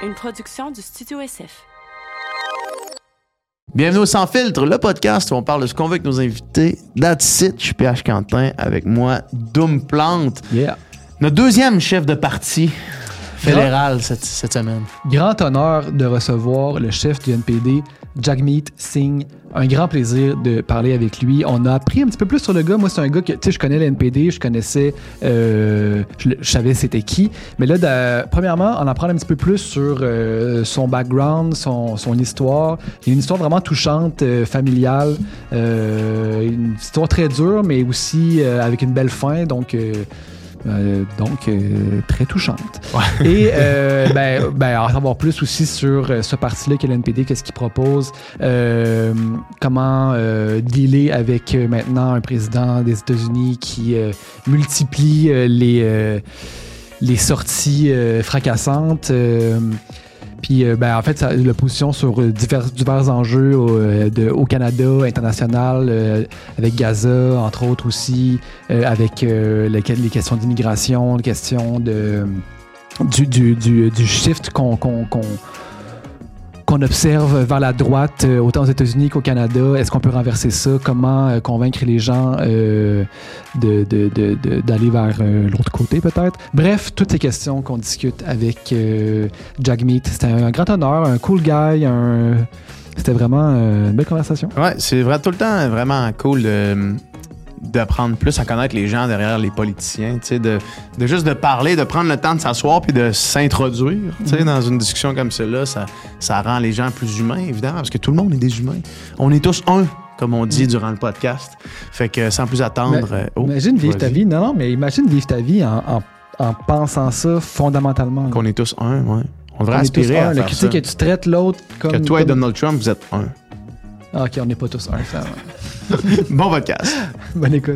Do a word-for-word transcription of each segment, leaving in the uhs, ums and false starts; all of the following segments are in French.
une production du Studio S F. Bienvenue au Sans Filtre, le podcast où on parle de ce qu'on veut avec nos invités. That's it, je suis P H Quentin, avec moi, Doom Plante. Yeah. Notre deuxième chef de parti fédéral cette, cette semaine. Grand honneur de recevoir le chef du N P D, Jagmeet Singh. Un grand plaisir de parler avec lui. On a appris un petit peu plus sur le gars. Moi, c'est un gars que, tu sais, je connais le N P D, je connaissais, euh, je, je savais c'était qui. Mais là, de, premièrement, on apprend un petit peu plus sur euh, son background, son, son histoire. Il y a une histoire vraiment touchante, euh, familiale. Euh, une histoire très dure, mais aussi euh, avec une belle fin. Donc... Euh, Euh, donc, euh, très touchante. Ouais. Et euh, ben, ben, en savoir plus aussi sur euh, ce parti-là qu'est le N P D, qu'est-ce qu'il propose, euh, comment euh, dealer avec euh, maintenant un président des États-Unis qui euh, multiplie euh, les, euh, les sorties euh, fracassantes. Euh, Puis, euh, ben, en fait, ça, la position sur euh, divers, divers enjeux au, euh, de, au Canada, international, euh, avec Gaza, entre autres aussi, euh, avec euh, les, les questions d'immigration, les questions de, du, du, du, du shift qu'on, qu'on, qu'on, qu'on observe vers la droite, euh, autant aux États-Unis qu'au Canada. Est-ce qu'on peut renverser ça? Comment euh, convaincre les gens euh, de, de, de, de, d'aller vers euh, l'autre côté, peut-être? Bref, toutes ces questions qu'on discute avec euh, Jagmeet. C'était un, un grand honneur, un cool guy, un... C'était vraiment euh, une belle conversation. Ouais, c'est vrai, tout le temps vraiment cool de... d'apprendre plus à connaître les gens derrière les politiciens, tu sais, de, de juste de parler, de prendre le temps de s'asseoir puis de s'introduire, tu sais, mm-hmm. dans une discussion comme celle-là, ça, ça rend les gens plus humains, évidemment, parce que tout le monde est des humains. On est tous un, comme on dit mm-hmm. durant le podcast. Fait que sans plus attendre... Mais, euh, oh, imagine vivre ta vie, non, non, mais imagine vivre ta vie en, en, en pensant ça fondamentalement. Qu'on est tous un, ouais. On devrait on aspirer à faire tu ça. sais que tu traites l'autre comme... Que toi comme... et Donald Trump, vous êtes un. Ah, OK, on n'est pas tous un, ça. Bon podcast. Bonne écoute.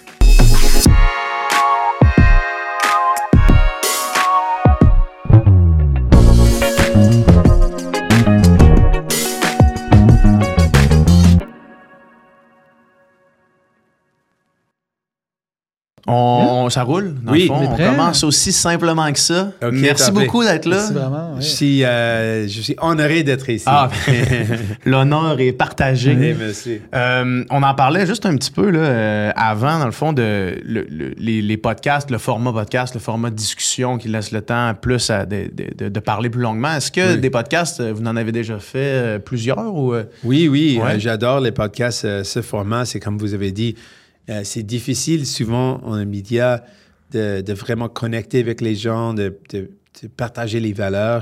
On, yeah. Ça roule, dans oui, le fond. On commence aussi simplement que ça. Okay, Merci beaucoup d'être là. Merci vraiment. Ouais. Je, suis, euh, je suis honoré d'être ici. Ah, l'honneur est partagé. Oui, merci. Euh, on en parlait juste un petit peu là, euh, avant, dans le fond, de le, le, les, les podcasts, le format podcast, le format de discussion qui laisse le temps plus à de, de, de parler plus longuement. Est-ce que oui. des podcasts, vous en avez déjà fait euh, plusieurs? Ou, euh... Oui, oui. Ouais. Euh, j'adore les podcasts. Euh, ce format, c'est comme vous avez dit, Euh, c'est difficile souvent en médias de, de vraiment connecter avec les gens, de, de, de partager les valeurs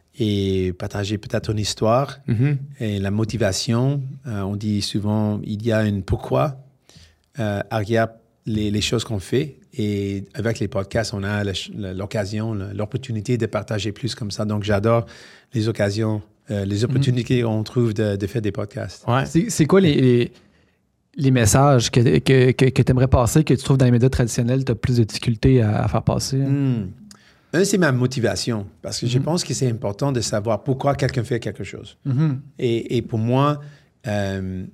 et partager peut-être une histoire mm-hmm. et la motivation. Euh, on dit souvent il y a une pourquoi euh, derrière les, les choses qu'on fait. Et avec les podcasts, on a l'occasion, l'opportunité de partager plus comme ça. Donc, j'adore les occasions, euh, les opportunités mm-hmm. qu'on trouve de, de faire des podcasts. Ouais. C'est, c'est quoi les... les... les messages que, que, que, que tu aimerais passer, que tu trouves dans les médias traditionnels, tu as plus de difficultés à, à faire passer? Mmh. Un, c'est ma motivation, parce que mmh. je pense que c'est important de savoir pourquoi quelqu'un fait quelque chose. Mmh. Et, et pour moi, euh,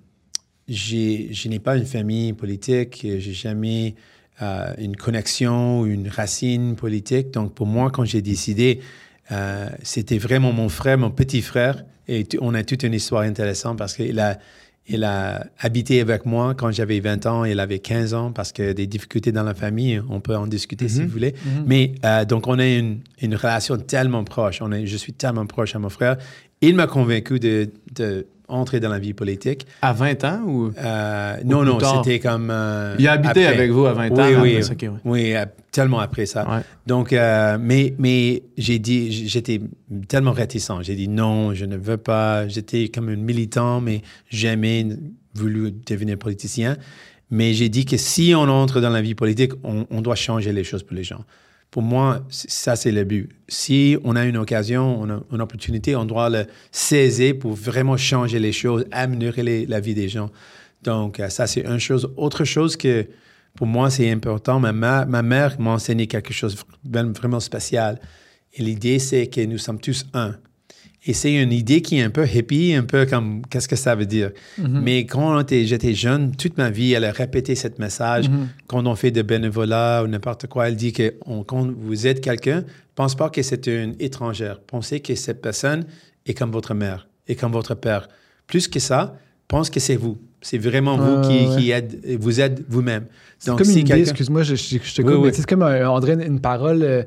j'ai, je n'ai pas une famille politique, j'ai jamais euh, une connexion ou une racine politique. Donc, pour moi, quand j'ai décidé, euh, c'était vraiment mon frère, mon petit frère, et t- on a toute une histoire intéressante parce qu'il a Il a habité avec moi quand j'avais vingt ans, il avait quinze ans parce que des difficultés dans la famille, on peut en discuter mm-hmm. si vous voulez. Mm-hmm. Mais euh, donc, on a une, une relation tellement proche. On est, je suis tellement proche à mon frère. Il m'a convaincu de, de entrer dans la vie politique. À vingt ans ou? Euh, non, ou non, tard? C'était comme... Euh, il a habité après. avec vous à vingt oui, ans? Oui, après, okay, ouais. oui, euh, tellement après ça. Ouais. Donc, euh, mais, mais j'ai dit, j'étais tellement réticent. J'ai dit non, je ne veux pas. J'étais comme un militant, mais jamais voulu devenir politicien. Mais j'ai dit que si on entre dans la vie politique, on, on doit changer les choses pour les gens. Pour moi, ça, c'est le but. Si on a une occasion, on a une opportunité, on doit le saisir pour vraiment changer les choses, améliorer les, la vie des gens. Donc, ça, c'est une chose. Autre chose que, pour moi, c'est important, ma, ma, ma mère m'a enseigné quelque chose de vraiment spécial. Et l'idée, c'est que nous sommes tous un. Et c'est une idée qui est un peu hippie, un peu comme qu'est-ce que ça veut dire. Mm-hmm. Mais quand j'étais jeune, toute ma vie, elle a répété ce message. Mm-hmm. Quand on fait de bénévolat ou n'importe quoi, elle dit que on, quand vous êtes quelqu'un, pense pas que c'est une étrangère. Pensez que cette personne est comme votre mère et comme votre père. Plus que ça, pense que c'est vous. C'est vraiment vous euh, qui, ouais. qui aide, vous êtes vous-même. C'est Donc, comme si une idée, excuse-moi, je, je, je te coupe, oui, oui. c'est comme, un, André, une parole, euh,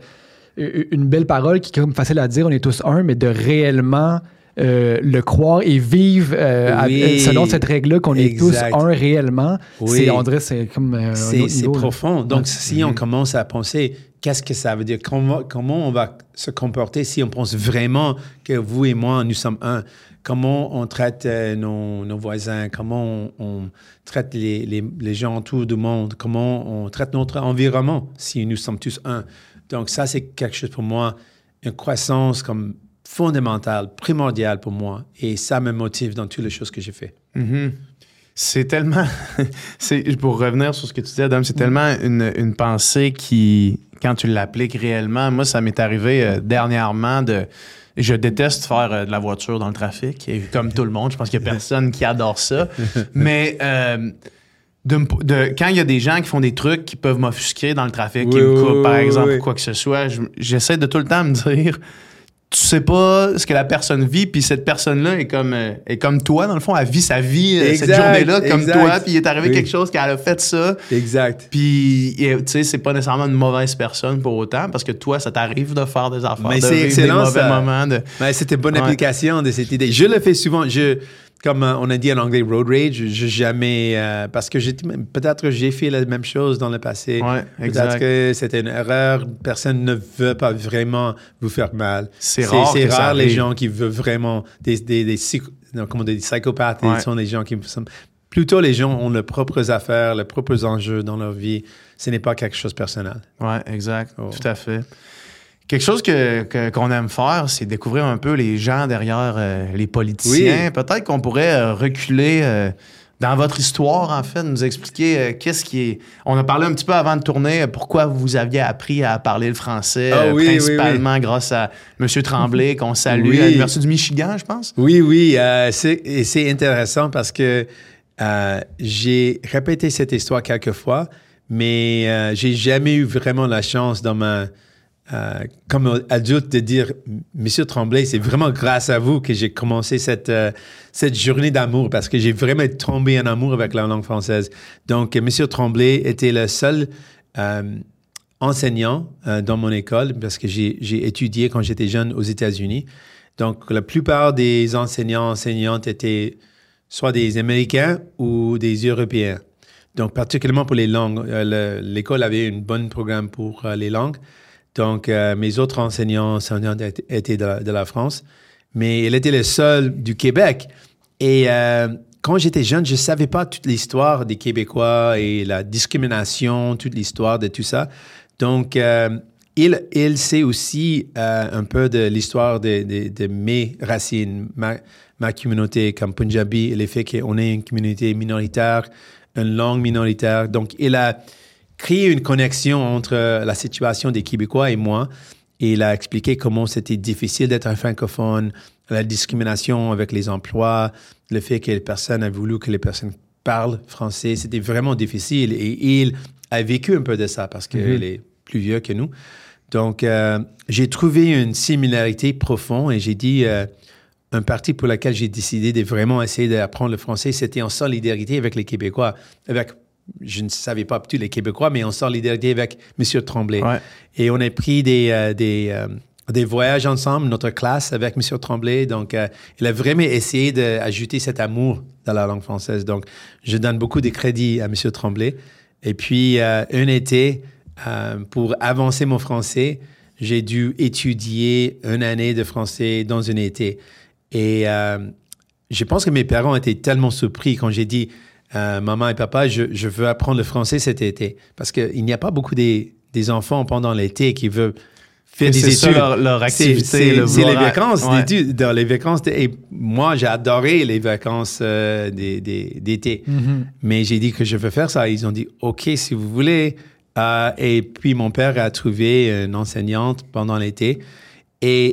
une belle parole qui est comme facile à dire, on est tous un, mais de réellement euh, le croire et vivre euh, oui. à, selon cette règle-là, qu'on exact. Est tous un réellement. Oui. C'est, André, c'est comme euh, c'est, un autre c'est niveau, profond. Là. Donc, ouais. si mm-hmm. on commence à penser, qu'est-ce que ça veut dire? Comment, comment on va se comporter si on pense vraiment que vous et moi, nous sommes un? Comment on traite euh, nos, nos voisins, comment on, on traite les, les, les gens autour du monde, comment on traite notre environnement si nous sommes tous un. Donc ça, c'est quelque chose pour moi, une croissance comme fondamentale, primordiale pour moi. Et ça me motive dans toutes les choses que j'ai fait. Mm-hmm. C'est tellement... c'est, pour revenir sur ce que tu dis, Adam, c'est mm-hmm. tellement une, une pensée qui, quand tu l'appliques réellement, moi, ça m'est arrivé euh, dernièrement de... Je déteste faire euh, de la voiture dans le trafic, et comme tout le monde, je pense qu'il n'y a personne qui adore ça. Mais euh, de, de, quand il y a des gens qui font des trucs qui peuvent m'offusquer dans le trafic, oui, qui me coupent, par exemple, oui. ou quoi que ce soit, je, j'essaie de tout le temps me dire... Tu sais pas ce que la personne vit, puis cette personne-là est comme, euh, est comme toi, dans le fond, elle vit sa vie exact, cette journée-là comme exact. Toi, puis il est arrivé oui. quelque chose qu'elle a fait ça. Exact. Puis, tu sais, c'est pas nécessairement une mauvaise personne pour autant, parce que toi, ça t'arrive de faire des affaires, mais de c'est vivre excellent, des mauvais ça. moments. De... Mais c'était une bonne ouais. application de cette idée. Je le fais souvent. Je... Comme on a dit en anglais, road rage, je jamais... Euh, parce que j'ai, peut-être que j'ai fait la même chose dans le passé. Ouais, exact. Peut-être que c'était une erreur. Personne ne veut pas vraiment vous faire mal. C'est, c'est rare C'est que rare ça les arrive. gens qui veulent vraiment... Des, des, des, psych, non, comment on dit, des psychopathes. Ouais. Ils sont des gens qui... Sont, plutôt, les gens ont leurs propres affaires, leurs propres enjeux dans leur vie. Ce n'est pas quelque chose de personnel. Oui, exact. Oh. Tout à fait. Quelque chose que, que, qu'on aime faire, c'est découvrir un peu les gens derrière euh, les politiciens. Oui. Peut-être qu'on pourrait euh, reculer euh, dans votre histoire, en fait, nous expliquer euh, qu'est-ce qui est... On a parlé un petit peu avant de tourner, pourquoi vous aviez appris à parler le français, ah, euh, oui, principalement oui, oui. grâce à M. Tremblay, qu'on salue, oui. à l'Université du Michigan, je pense. Oui, oui. Euh, c'est, et c'est intéressant parce que euh, j'ai répété cette histoire quelques fois, mais euh, j'ai jamais eu vraiment la chance dans ma... Euh, comme adulte de dire Monsieur Tremblay, c'est vraiment grâce à vous que j'ai commencé cette, euh, cette journée d'amour parce que j'ai vraiment tombé en amour avec la langue française. Donc, Monsieur Tremblay était le seul euh, enseignant euh, dans mon école parce que j'ai, j'ai étudié quand j'étais jeune aux États-Unis. Donc, la plupart des enseignants, enseignantes étaient soit des Américains ou des Européens. Donc, particulièrement pour les langues, euh, le, l'école avait un bon programme pour euh, les langues. Donc, euh, mes autres enseignants, enseignantes étaient de la, de la France, mais elle était le seul du Québec. Et euh, quand j'étais jeune, je ne savais pas toute l'histoire des Québécois et la discrimination, toute l'histoire de tout ça. Donc, euh, il, il sait aussi euh, un peu de l'histoire de, de, de mes racines, ma, ma communauté comme Punjabi, et le fait qu'on est une communauté minoritaire, une langue minoritaire. Donc, il a... créer une connexion entre la situation des Québécois et moi. Et il a expliqué comment c'était difficile d'être un francophone, la discrimination avec les emplois, le fait que les personnes ont voulu que les personnes parlent français. C'était vraiment difficile. Et il a vécu un peu de ça parce qu'il mm-hmm. est plus vieux que nous. Donc, euh, j'ai trouvé une similarité profonde et j'ai dit... Euh, un parti pour lequel j'ai décidé de vraiment essayer d'apprendre le français, c'était en solidarité avec les Québécois, avec... Je ne savais pas tous les Québécois, mais on solidarité avec M. Tremblay. Ouais. Et on a pris des, euh, des, euh, des voyages ensemble, notre classe avec M. Tremblay. Donc, euh, il a vraiment essayé d'ajouter cet amour dans la langue française. Donc, je donne beaucoup de crédit à M. Tremblay. Et puis, euh, un été, euh, pour avancer mon français, j'ai dû étudier une année de français dans un été. Et euh, je pense que mes parents étaient tellement surpris quand j'ai dit... Euh, maman et papa, je, je veux apprendre le français cet été. Parce qu'il n'y a pas beaucoup des, des enfants pendant l'été qui veulent faire et des c'est études. C'est ça leur, leur activité. C'est, c'est, le c'est les vacances ouais. d'études. Dans les vacances, et moi, j'ai adoré les vacances euh, des, des, d'été. Mm-hmm. Mais j'ai dit que je veux faire ça. Ils ont dit, OK, si vous voulez. Euh, et puis, mon père a trouvé une enseignante pendant l'été. Et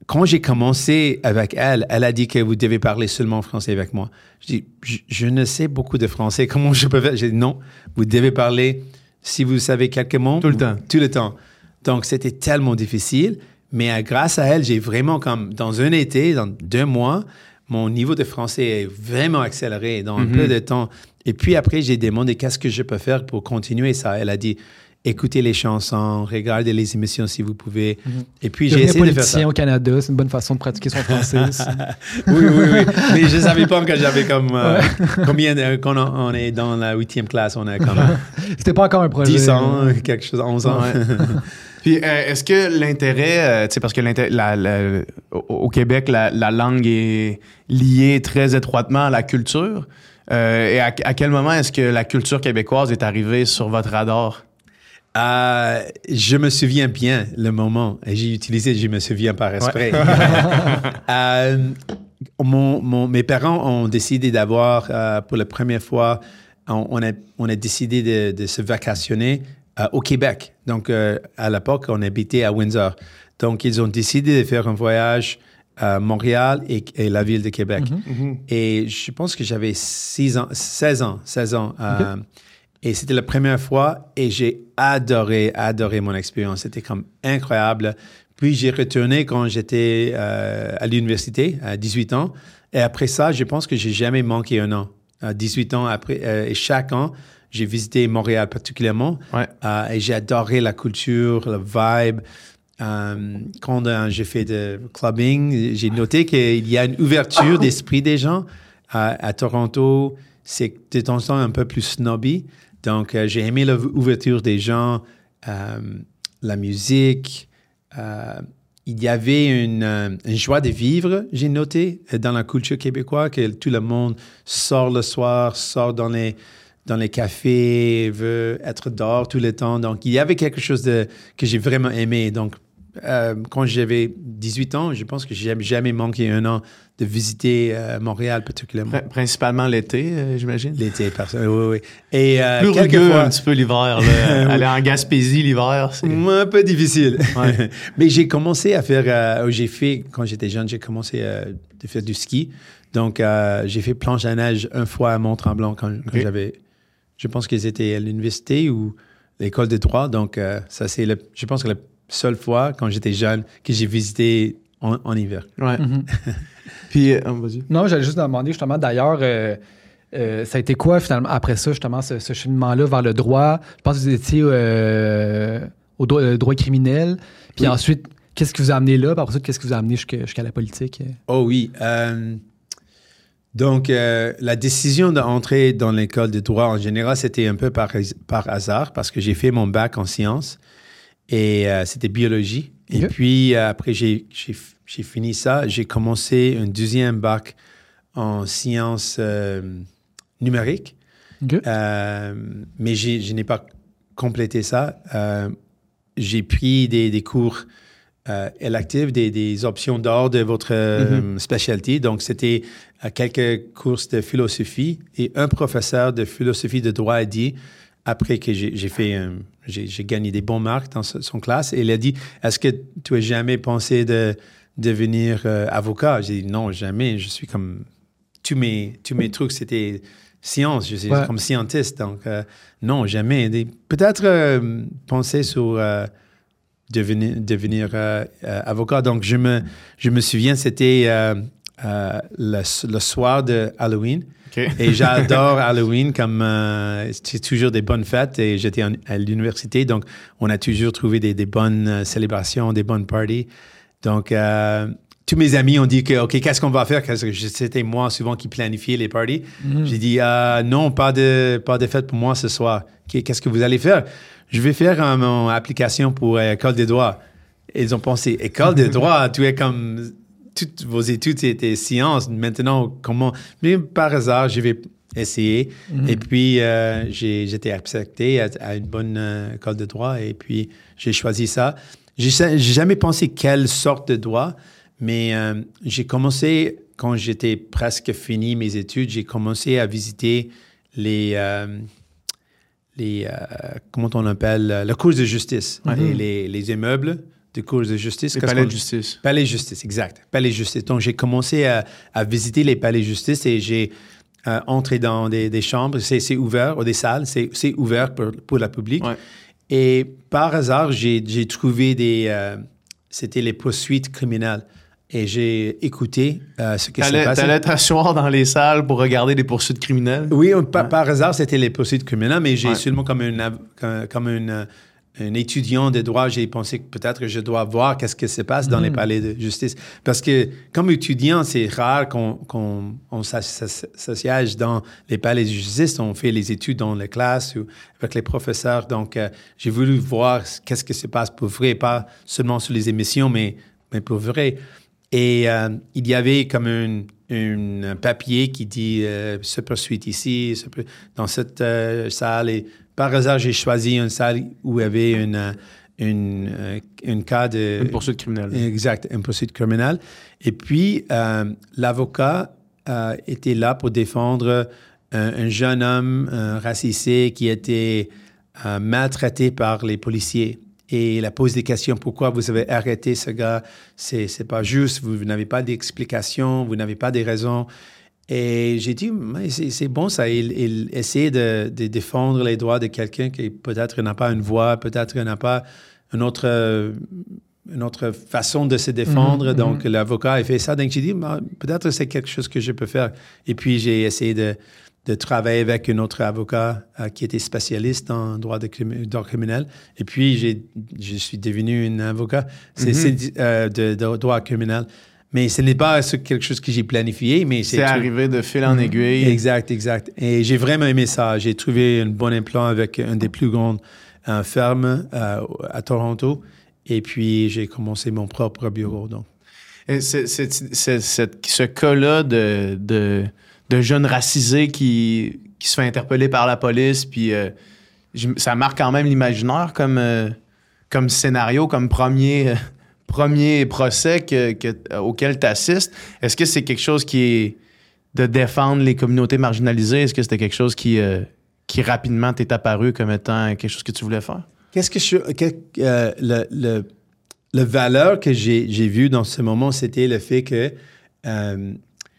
quand j'ai commencé avec elle, elle a dit que vous devez parler seulement français avec moi. Je dis, je, je ne sais beaucoup de français. Comment je peux faire? J'ai dit, non, vous devez parler, si vous savez quelques mots. Tout le temps. Tout le temps. Donc, c'était tellement difficile. Mais euh, grâce à elle, j'ai vraiment, comme dans un été, dans deux mois, mon niveau de français est vraiment accéléré dans un Mm-hmm. peu de temps. Et puis après, j'ai demandé qu'est-ce que je peux faire pour continuer ça. Elle a dit, écoutez les chansons, regardez les émissions si vous pouvez. Mm-hmm. Et puis, j'ai Devenir essayé de faire politicien ça. au Canada, c'est une bonne façon de pratiquer son français aussi. oui, oui, oui. Mais je ne savais pas que j'avais comme... Euh, combien... De, quand on, on est dans la huitième classe, on a comme... C'était pas encore un projet. dix ans, quelque chose, onze ans. Ouais. Puis, euh, est-ce que l'intérêt, euh, tu sais, parce que l'intérêt, la, la, au, au Québec, la, la langue est liée très étroitement à la culture. Euh, et à, à quel moment est-ce que la culture québécoise est arrivée sur votre radar? Euh, je me souviens bien le moment. Et j'ai utilisé « je me souviens par esprit ouais. ». euh, mon, mon, mes parents ont décidé d'avoir, euh, pour la première fois, on, on, a, on a décidé de, de se vacationner euh, au Québec. Donc, euh, à l'époque, on habitait à Windsor. Donc, ils ont décidé de faire un voyage à Montréal et, et la ville de Québec. Mm-hmm. Et je pense que j'avais six ans, seize ans. seize ans euh, okay. Et c'était la première fois et j'ai adoré, adoré mon expérience. C'était comme incroyable. Puis, j'ai retourné quand j'étais euh, à l'université, à dix-huit ans. Et après ça, je pense que j'ai jamais manqué un an. À dix-huit ans après, euh, et chaque an, j'ai visité Montréal particulièrement. Ouais. Euh, et j'ai adoré la culture, le vibe. Euh, quand euh, j'ai fait de clubbing, j'ai noté qu'il y a une ouverture d'esprit des gens. À, à Toronto, c'est de temps en temps un peu plus snobby. Donc, euh, j'ai aimé l'ouverture des gens, euh, la musique. Euh, il y avait une, euh, une joie de vivre, j'ai noté, dans la culture québécoise, que tout le monde sort le soir, sort dans les, dans les cafés, veut être dehors tout le temps. Donc, il y avait quelque chose de, que j'ai vraiment aimé. Donc, euh, quand j'avais dix-huit ans, je pense que je n'ai jamais manqué un an de visiter euh, Montréal particulièrement. Pr- principalement l'été, euh, j'imagine? L'été, personnellement, oui, oui. Et euh, plus quelques rugueux fois... un petit peu l'hiver. Là. Aller en Gaspésie l'hiver, c'est... Un peu difficile. Ouais. Mais j'ai commencé à faire... Euh, j'ai fait, quand j'étais jeune, j'ai commencé euh, de faire du ski. Donc, euh, j'ai fait planche à neige une fois à Mont-Tremblant quand, quand okay. j'avais... Je pense qu'ils étaient à l'université ou l'école de droit. Donc, euh, ça, c'est, le, je pense que la seule fois, quand j'étais jeune, que j'ai visité en, en hiver. Ouais. Mm-hmm. Puis, euh, vas-y. Non, j'allais juste demander, justement, d'ailleurs, euh, euh, ça a été quoi, finalement, après ça, justement, ce, ce cheminement-là vers le droit? Je pense que vous étiez euh, au droit, euh, droit criminel. Puis oui. Ensuite, qu'est-ce qui vous a amené là? Puis après ça, qu'est-ce qui vous a amené jusqu'à, jusqu'à la politique? Oh oui. Euh, donc, euh, la décision d'entrer dans l'école de droit, en général, c'était un peu par, par hasard, parce que j'ai fait mon bac en sciences. Et euh, c'était biologie. Et okay. puis, euh, après, j'ai, j'ai, j'ai fini ça. J'ai commencé un deuxième bac en sciences euh, numériques. Okay. Euh, mais j'ai, je n'ai pas complété ça. Euh, j'ai pris des, des cours euh, électifs, des, des options d'or de votre euh, mm-hmm. spécialité. Donc, c'était euh, quelques courses de philosophie. Et un professeur de philosophie de droit a dit... Après que j'ai, j'ai fait, un, j'ai, j'ai gagné des bons marques dans son classe, et il a dit, est-ce que tu as jamais pensé de devenir euh, avocat? J'ai dit, non, jamais. Je suis comme, tous mes, tous mes trucs, c'était science. Je suis ouais. comme scientiste. Donc, euh, non, jamais. Des, peut-être euh, penser sur euh, devenir, devenir euh, euh, avocat. Donc, je me, je me souviens, c'était euh, euh, le, le soir de Halloween. Okay. Et j'adore Halloween, comme euh, c'est toujours des bonnes fêtes, et j'étais en, à l'université, donc on a toujours trouvé des, des bonnes euh, célébrations, des bonnes parties. Donc, euh, tous mes amis ont dit que, OK, qu'est-ce qu'on va faire? Parce que c'était moi souvent qui planifiais les parties. Mm-hmm. J'ai dit, euh, non, pas de, pas de fête pour moi ce soir. Okay, qu'est-ce que vous allez faire? Je vais faire euh, mon application pour euh, École des droits. Et ils ont pensé, École des droits, tu es comme... Toutes vos études, c'était sciences. Maintenant, comment... Mais par hasard, je vais essayer. Mm-hmm. Et puis, euh, j'ai, j'étais accepté à, à une bonne euh, école de droit. Et puis, j'ai choisi ça. J'ai, j'ai jamais pensé quelle sorte de droit, mais euh, j'ai commencé, quand j'étais presque fini mes études, j'ai commencé à visiter les... Euh, les euh, comment on appelle? La cour de justice. Mm-hmm. Et les, les immeubles de cours de justice. Les palais de justice. Palais de justice, exact. Palais de justice. Donc, j'ai commencé à, à visiter les palais de justice et j'ai euh, entré dans des, des chambres. C'est, c'est ouvert, ou des salles. C'est, c'est ouvert pour, pour le public. Ouais. Et par hasard, j'ai, j'ai trouvé des... Euh, c'était les poursuites criminelles. Et j'ai écouté euh, ce qui s'est passé. T'allais t'asseoir dans les salles pour regarder des poursuites criminelles? Oui, on, par, ouais. par hasard, c'était les poursuites criminelles, mais j'ai ouais. seulement comme, une, comme, comme une, un étudiant de droit, j'ai pensé que peut-être que je dois voir qu'est-ce qui se passe dans mmh. les palais de justice. Parce que comme étudiant, c'est rare qu'on, qu'on on s'assiège dans les palais de justice. On fait les études dans les classes ou avec les professeurs. Donc, euh, j'ai voulu voir qu'est-ce qui se passe pour vrai, pas seulement sur les émissions, mais, mais pour vrai. Et euh, il y avait comme un, un papier qui dit euh, « se poursuite ici, se poursuite dans cette euh, salle ». Et par hasard, j'ai choisi une salle où il y avait une, une, une, une cas de... Une poursuite criminelle. Exact, une poursuite criminelle. Et puis, euh, l'avocat euh, était là pour défendre un, un jeune homme un racisé qui était euh, maltraité par les policiers. Et il a posé des questions. Pourquoi vous avez arrêté ce gars? C'est, c'est pas juste. Vous, vous n'avez pas d'explication. Vous n'avez pas des raisons. Et j'ai dit, c'est, c'est bon ça. Il, il essaie de, de défendre les droits de quelqu'un qui peut-être n'a pas une voix, peut-être n'a pas une autre, une autre façon de se défendre. Mm-hmm. Donc, l'avocat a fait ça. Donc, j'ai dit, peut-être c'est quelque chose que je peux faire. Et puis, j'ai essayé de... de travailler avec un autre avocat euh, qui était spécialiste en droit, de crimi- droit criminel. Et puis, j'ai, je suis devenu un avocat c'est, mm-hmm. c'est, euh, de, de droit criminel. Mais ce n'est pas quelque chose que j'ai planifié, mais c'est... C'est arrivé de fil en mm-hmm. aiguille. Exact, exact. Et j'ai vraiment aimé ça. J'ai trouvé un bon emploi avec une des plus grandes euh, fermes euh, à Toronto. Et puis, j'ai commencé mon propre bureau. Donc. Et c'est, c'est, c'est, c'est, ce cas-là de... de... de jeunes racisés qui, qui se fait interpeller par la police, puis euh, ça marque quand même l'imaginaire comme, euh, comme scénario, comme premier, euh, premier procès que, que, auquel tu assistes. Est-ce que c'est quelque chose qui est de défendre les communautés marginalisées? Est-ce que c'était quelque chose qui, euh, qui rapidement t'est apparu comme étant quelque chose que tu voulais faire? Qu'est-ce que je... Que, euh, le, le, le valeur que j'ai, j'ai vue dans ce moment, c'était le fait que... Euh,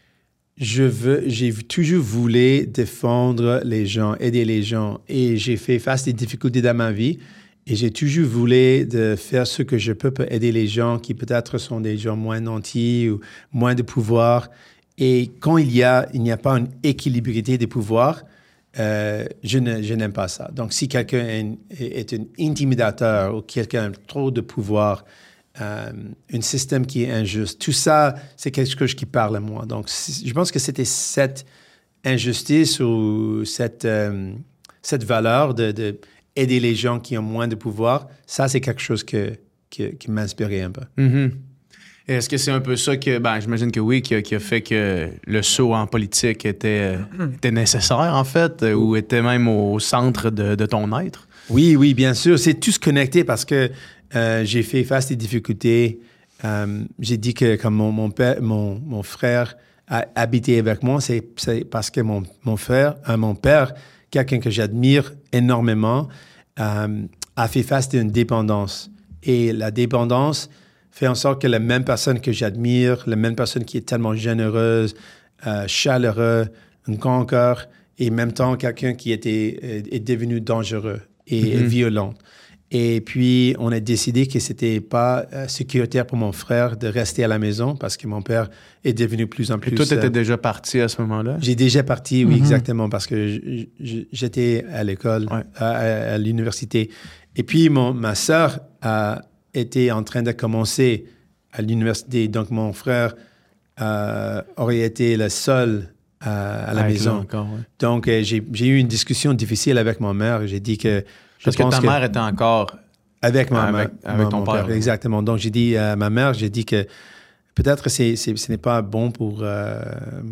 Je veux, j'ai toujours voulu défendre les gens, aider les gens. Et j'ai fait face à des difficultés dans ma vie. Et j'ai toujours voulu de faire ce que je peux pour aider les gens qui peut-être sont des gens moins nantis ou moins de pouvoir. Et quand il y a, il n'y a pas une équilibrité des pouvoirs, euh, je, ne, je n'aime pas ça. Donc, si quelqu'un est, est un intimidateur ou quelqu'un a trop de pouvoir, Euh, un système qui est injuste. Tout ça, c'est quelque chose qui parle à moi. Donc, je pense que c'était cette injustice ou cette, euh, cette valeur de, de aider les gens qui ont moins de pouvoir. Ça, c'est quelque chose que, que, qui m'inspirait un peu. Mm-hmm. Et est-ce que c'est un peu ça que, ben, j'imagine que oui, qui a, qui a fait que le saut en politique était, mm-hmm. était nécessaire, en fait, ou était même au centre de, de ton être? Oui, oui, bien sûr. C'est tout se connecté parce que Euh, j'ai fait face à des difficultés. Euh, j'ai dit que comme mon, mon, père, mon, mon frère a habité avec moi, c'est, c'est parce que mon, mon frère, euh, mon père, quelqu'un que j'admire énormément, euh, a fait face à une dépendance. Et la dépendance fait en sorte que la même personne que j'admire, la même personne qui est tellement généreuse, euh, chaleureuse, un grand cœur, et en même temps quelqu'un qui était, est, est devenu dangereux et mm-hmm. violent. Et puis, on a décidé que c'était pas euh, sécuritaire pour mon frère de rester à la maison parce que mon père est devenu plus en plus... Et toi, tu étais euh, déjà parti à ce moment-là? J'ai déjà parti, oui, mm-hmm. exactement, parce que je, je, j'étais à l'école, ouais. à, à, à l'université. Et puis, mon, ma sœur a été en train de commencer à l'université. Donc, mon frère euh, aurait été le seul à, à la avec maison. Encore, ouais. Donc, euh, j'ai, j'ai eu une discussion difficile avec ma mère. J'ai dit que... Je Parce que ta que mère était encore... Avec, ma, avec, ma, avec ma, ton mon père. père. Exactement. Donc, j'ai dit à ma mère, j'ai dit que peut-être c'est, c'est, ce n'est pas bon pour euh,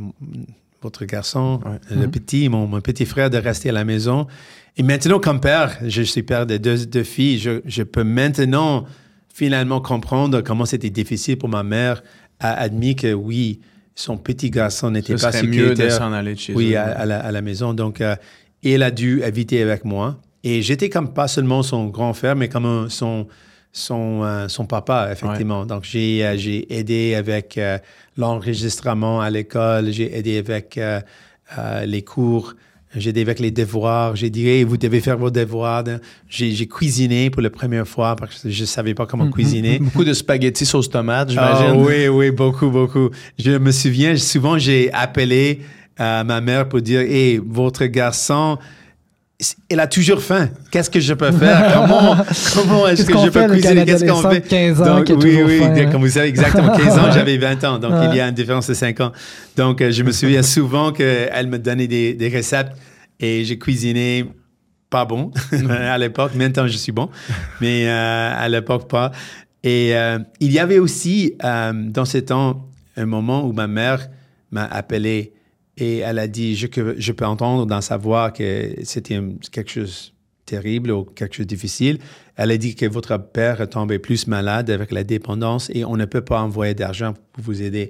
votre garçon, ouais. le mm-hmm. petit, mon, mon petit frère, de rester à la maison. Et maintenant, comme père, je suis père de deux, deux filles, je, je peux maintenant finalement comprendre comment c'était difficile pour ma mère à admettre que oui, son petit garçon n'était Ce pas serait sécuritaire. mieux de s'en aller de chez oui, eux. à, à, la, à la maison. Donc, euh, il a dû habiter avec moi. Et j'étais comme pas seulement son grand frère, mais comme un, son, son, euh, son papa, effectivement. Ouais. Donc, j'ai, euh, j'ai aidé avec euh, l'enregistrement à l'école, j'ai aidé avec euh, euh, les cours, j'ai aidé avec les devoirs, j'ai dit hey, « vous devez faire vos devoirs ». J'ai, j'ai cuisiné pour la première fois parce que je ne savais pas comment mm-hmm. cuisiner. Beaucoup de spaghettis sauce tomate, j'imagine. Oh, oui, oui, beaucoup, beaucoup. Je me souviens, souvent, j'ai appelé euh, ma mère pour dire « Hey, votre garçon… » Elle a toujours faim. Qu'est-ce que je peux faire? Comment, comment est-ce que je peux cuisiner? Qu'est-ce qu'on fait? quinze ans, donc, oui, oui, faim, comme vous savez, exactement quinze ans, j'avais vingt ans. Donc, ouais. il y a une différence de cinq ans. Donc, euh, je me souviens souvent qu'elle me donnait des, des recettes et j'ai cuisiné pas bon à l'époque. Maintenant, je suis bon, mais euh, à l'époque, pas. Et euh, il y avait aussi, euh, dans ce temps, un moment où ma mère m'a appelé. Et elle a dit, je, que, je peux entendre dans sa voix que c'était quelque chose de terrible ou quelque chose de difficile. Elle a dit que votre père est tombé plus malade avec la dépendance et on ne peut pas envoyer d'argent pour vous aider.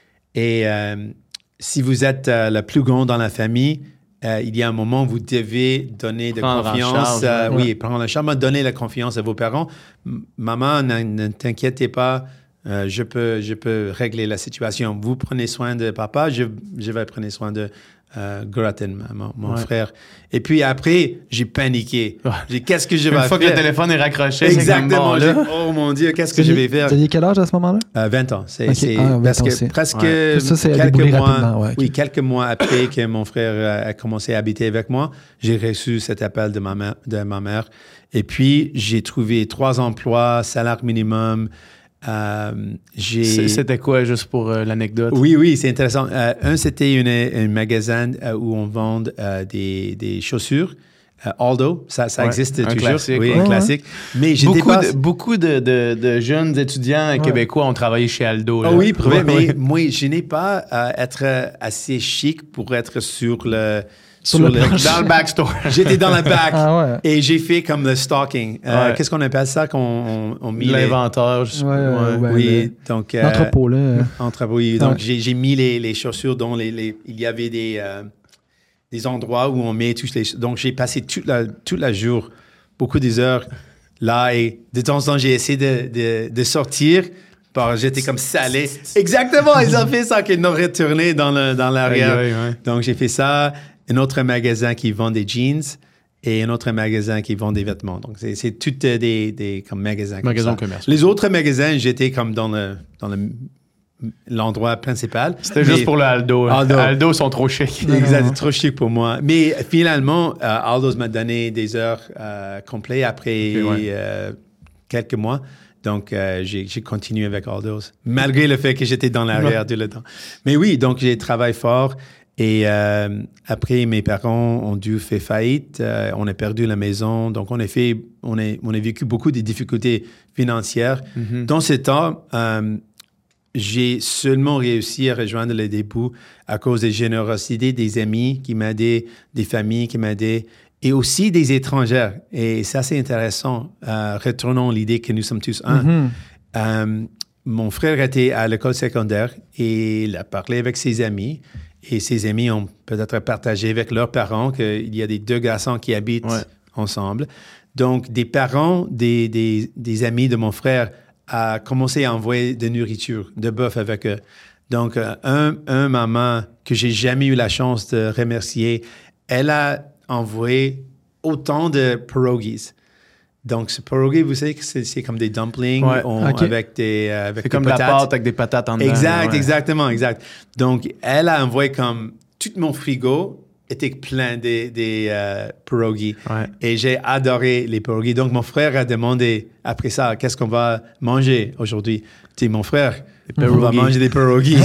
Et euh, si vous êtes euh, le plus grand dans la famille, euh, il y a un moment où vous devez donner de prendre confiance. Euh, ouais. Oui, prendre en charge, donner la confiance à vos parents. M- Maman, ne, ne t'inquiétez pas. Euh, je peux, je peux régler la situation. Vous prenez soin de papa, je, je vais prendre soin de euh, Grattan, mon, mon ouais. frère. Et puis après, j'ai paniqué. Ouais. J'ai dit, qu'est-ce que je vais faire? Une fois que le téléphone est raccroché, exactement. C'est comme bon, là. Oh mon Dieu, qu'est-ce que je vais faire? Vous aviez quel âge à ce moment-là? Euh, vingt ans. C'est, okay. c'est ah, parce que aussi. presque ouais. Ça, c'est quelques mois, ouais, okay. oui, quelques mois après que mon frère a commencé à habiter avec moi, j'ai reçu cet appel de ma mère. De ma mère. Et puis, j'ai trouvé trois emplois, salaire minimum. Euh, j'ai... C'était quoi, juste pour euh, l'anecdote? Oui, oui, c'est intéressant. Euh, un, c'était une, un magasin euh, où on vend euh, des, des chaussures. Euh, Aldo, ça, ça ouais, existe un toujours. Classique, oui, ouais. un classique. Mais j'étais beaucoup pas... de, beaucoup de, de, de jeunes étudiants ouais. québécois ont travaillé chez Aldo. Oh, oui, ouais, mais ouais. moi, je n'ai pas à être assez chic pour être sur le... Sur le, le dans le backstore. J'étais dans le back ah ouais. et j'ai fait comme le stocking. Euh, ouais. Qu'est-ce qu'on appelle ça qu'on on, on mit l'inventaire? Les... Ouais, ouais, ouais, oui, le... donc euh, l'entrepôt là. Entrepôt, oui. Donc ouais. j'ai, j'ai mis les, les chaussures dont les, les, il y avait des euh, des endroits où on met tous les. Donc j'ai passé toute la toute la jour, beaucoup des heures là et de temps en temps j'ai essayé de de, de sortir. J'étais comme salé. Exactement, ils ont fait ça, qu'ils n'ont retourné dans le dans l'arrière. Ouais, ouais. Donc j'ai fait ça. Un autre magasin qui vend des jeans et un autre magasin qui vend des vêtements. Donc, c'est, c'est tout des, des comme magasins. Magasins commerciaux. Les autres magasins, j'étais comme dans, le, dans le, l'endroit principal. C'était juste pour le Aldo. Aldo, Aldo sont trop chics. Exact, c'est trop chic pour moi. Mais finalement, euh, Aldo's m'a donné des heures euh, complètes après okay, ouais. euh, quelques mois. Donc, euh, j'ai, j'ai continué avec Aldo's, malgré le fait que j'étais dans l'arrière tout le temps. Mais oui, donc j'ai travaillé fort. Et euh, après, mes parents ont dû faire faillite. Euh, on a perdu la maison. Donc, on a, fait, on a, on a vécu beaucoup de difficultés financières. Mm-hmm. Dans ce temps, euh, j'ai seulement réussi à rejoindre le début à cause des générosités des amis qui m'aidaient, des familles qui m'aidaient, et aussi des étrangers. Et ça, c'est intéressant. Euh, retournons l'idée que nous sommes tous un. Mm-hmm. Euh, mon frère était à l'école secondaire et il a parlé avec ses amis. Et ses amis ont peut-être partagé avec leurs parents qu'il y a des deux garçons qui habitent ouais. ensemble. Donc, des parents, des, des, des amis de mon frère ont commencé à envoyer de nourriture, de bœuf avec eux. Donc, un, un maman que j'ai jamais eu la chance de remercier, elle a envoyé autant de pierogies. Donc, ce pierogi, vous savez que c'est, c'est comme des dumplings ouais, on, okay. avec des euh, avec c'est des comme patates. de la pâte avec des patates en dedans. Exact, ouais. exactement, exact. Donc, elle a envoyé comme tout mon frigo était plein des, des euh, pierogies. Ouais. Et j'ai adoré les pierogies. Donc, mon frère a demandé, après ça, qu'est-ce qu'on va manger aujourd'hui? Tu sais, mon frère, on va manger des pierogies.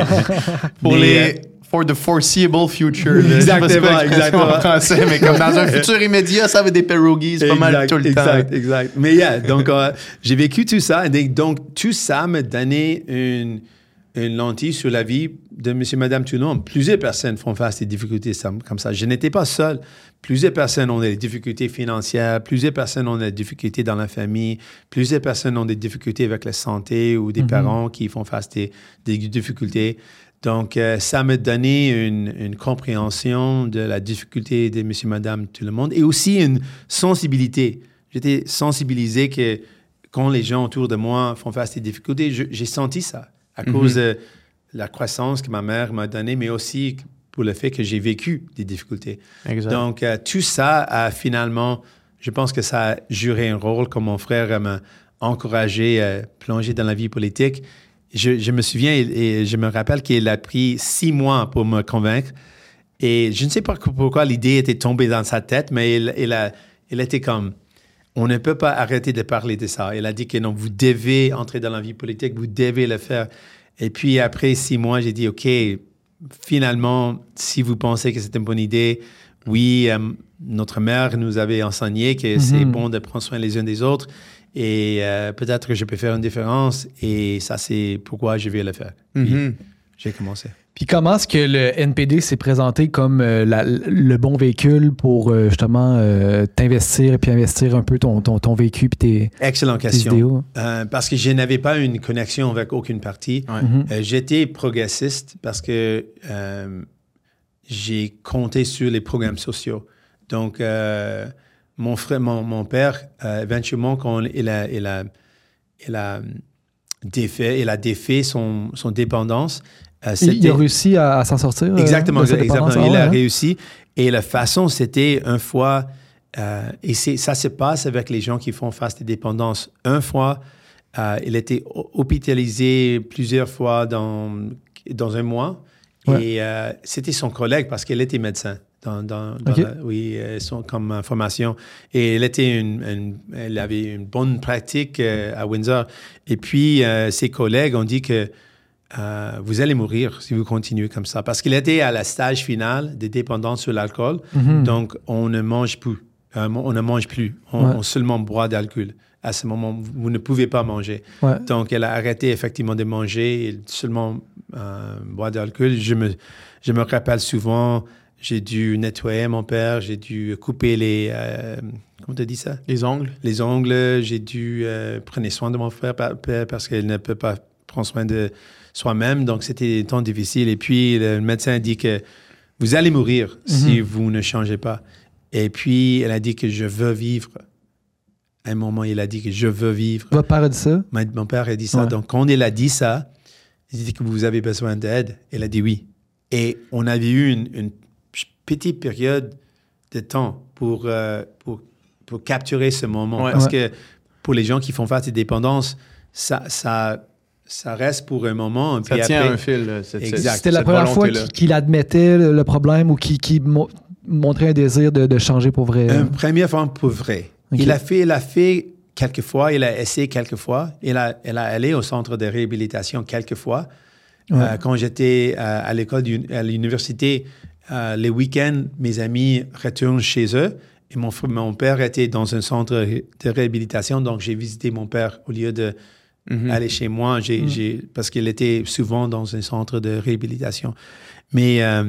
Pour mais, les... Euh, For the foreseeable future. Exactement, exactement. En français, mais comme dans un futur immédiat, ça avait des pierogies, c'est pas exact, mal tout le exact, temps. Exact, exact. Mais yeah, donc euh, j'ai vécu tout ça. Et donc, tout ça m'a donné une, une lentille sur la vie de monsieur et madame tout le monde. Plusieurs personnes font face à des difficultés comme ça. Je n'étais pas seul. Plusieurs personnes ont des difficultés financières. Plusieurs personnes ont des difficultés dans la famille. Plusieurs personnes ont des difficultés avec la santé ou des mm-hmm. parents qui font face à des, des difficultés. Donc, euh, ça m'a donné une, une compréhension de la difficulté de monsieur et madame tout le monde et aussi une sensibilité. J'étais sensibilisé que quand les gens autour de moi font face à des difficultés, je, j'ai senti ça à mm-hmm. cause de la croissance que ma mère m'a donnée, mais aussi pour le fait que j'ai vécu des difficultés. Exact. Donc, euh, tout ça a finalement, je pense que ça a joué un rôle comme mon frère m'a encouragé à plonger dans la vie politique. Je, je me souviens et, et je me rappelle qu'il a pris six mois pour me convaincre. Et je ne sais pas pourquoi l'idée était tombée dans sa tête, mais il, il, a, il était comme, on ne peut pas arrêter de parler de ça. Il a dit que non, vous devez entrer dans la vie politique, vous devez le faire. Et puis après six mois, j'ai dit, OK, finalement, si vous pensez que c'est une bonne idée, oui, euh, notre mère nous avait enseigné que mm-hmm. c'est bon de prendre soin les uns des autres et euh, peut-être que je peux faire une différence et ça, c'est pourquoi je vais le faire. Mm-hmm. Puis, j'ai commencé. Puis comment est-ce que le N P D s'est présenté comme euh, la, le bon véhicule pour euh, justement euh, t'investir et puis investir un peu ton, ton, ton vécu puis tes, Excellente tes question. idéaux? Euh, parce que je n'avais pas une connexion avec aucune partie. Ouais. Mm-hmm. Euh, j'étais progressiste parce que euh, j'ai compté sur les programmes sociaux. Donc, euh, mon frère, mon, mon père, euh, éventuellement, quand il a, il a, il a défait, il a défait son, son dépendance, Euh, il a réussi à, à s'en sortir? Exactement, euh, exactement. Ah, il ouais, a hein? réussi. Et la façon, c'était une fois, euh, et c'est, ça se passe avec les gens qui font face à des dépendances. Une fois, euh, il était hospitalisé plusieurs fois dans, dans un mois. Ouais. Et euh, c'était son collègue parce qu'elle était médecin. Dans, dans, dans okay. la, oui, son, comme euh, formation. Et elle, était une, une, elle avait une bonne pratique euh, à Windsor. Et puis, euh, ses collègues ont dit que Euh, vous allez mourir si vous continuez comme ça. Parce qu'il était à la stage finale de dépendance sur l'alcool. Mm-hmm. Donc, on ne mange plus. Euh, on ne mange plus. On, ouais. on seulement boit d'alcool. À ce moment, vous ne pouvez pas manger. Ouais. Donc, elle a arrêté effectivement de manger et seulement euh, boire d'alcool. Je me, je me rappelle souvent, j'ai dû nettoyer mon père, j'ai dû couper les... Euh, comment tu dis ça? Les ongles. Les ongles. J'ai dû euh, prendre soin de mon frère parce qu'il ne peut pas prendre soin de soi-même. Donc, c'était un temps difficile. Et puis, le médecin a dit que vous allez mourir mm-hmm. si vous ne changez pas. Et puis, elle a dit que je veux vivre. À un moment, il a dit que je veux vivre. Votre père a dit ça? Mon, mon père a dit ça. Ouais. Donc, quand il a dit ça, il a dit que vous avez besoin d'aide. Elle a dit oui. Et on avait eu une, une petite période de temps pour, euh, pour, pour capturer ce moment. Ouais. Parce ouais. que pour les gens qui font face à des dépendances, ça... ça ça reste pour un moment. Ça puis tient après, un fil. Cette, exact. C'était la première fois qu'il, qu'il admettait le problème ou qu'il, qu'il mo- montrait un désir de, de changer pour vrai. Une première fois pour vrai. Okay. Il a fait, il a fait quelques fois, il a essayé quelques fois. Il a, il a allé au centre de réhabilitation quelques fois. Ouais. Euh, quand j'étais euh, à l'école, à l'université, euh, les week-ends, mes amis retournent chez eux. Et mon, mon père était dans un centre de réhabilitation, donc j'ai visité mon père au lieu de Mm-hmm. aller chez moi, j'ai, mm. j'ai, parce qu'il était souvent dans un centre de réhabilitation. Mais euh,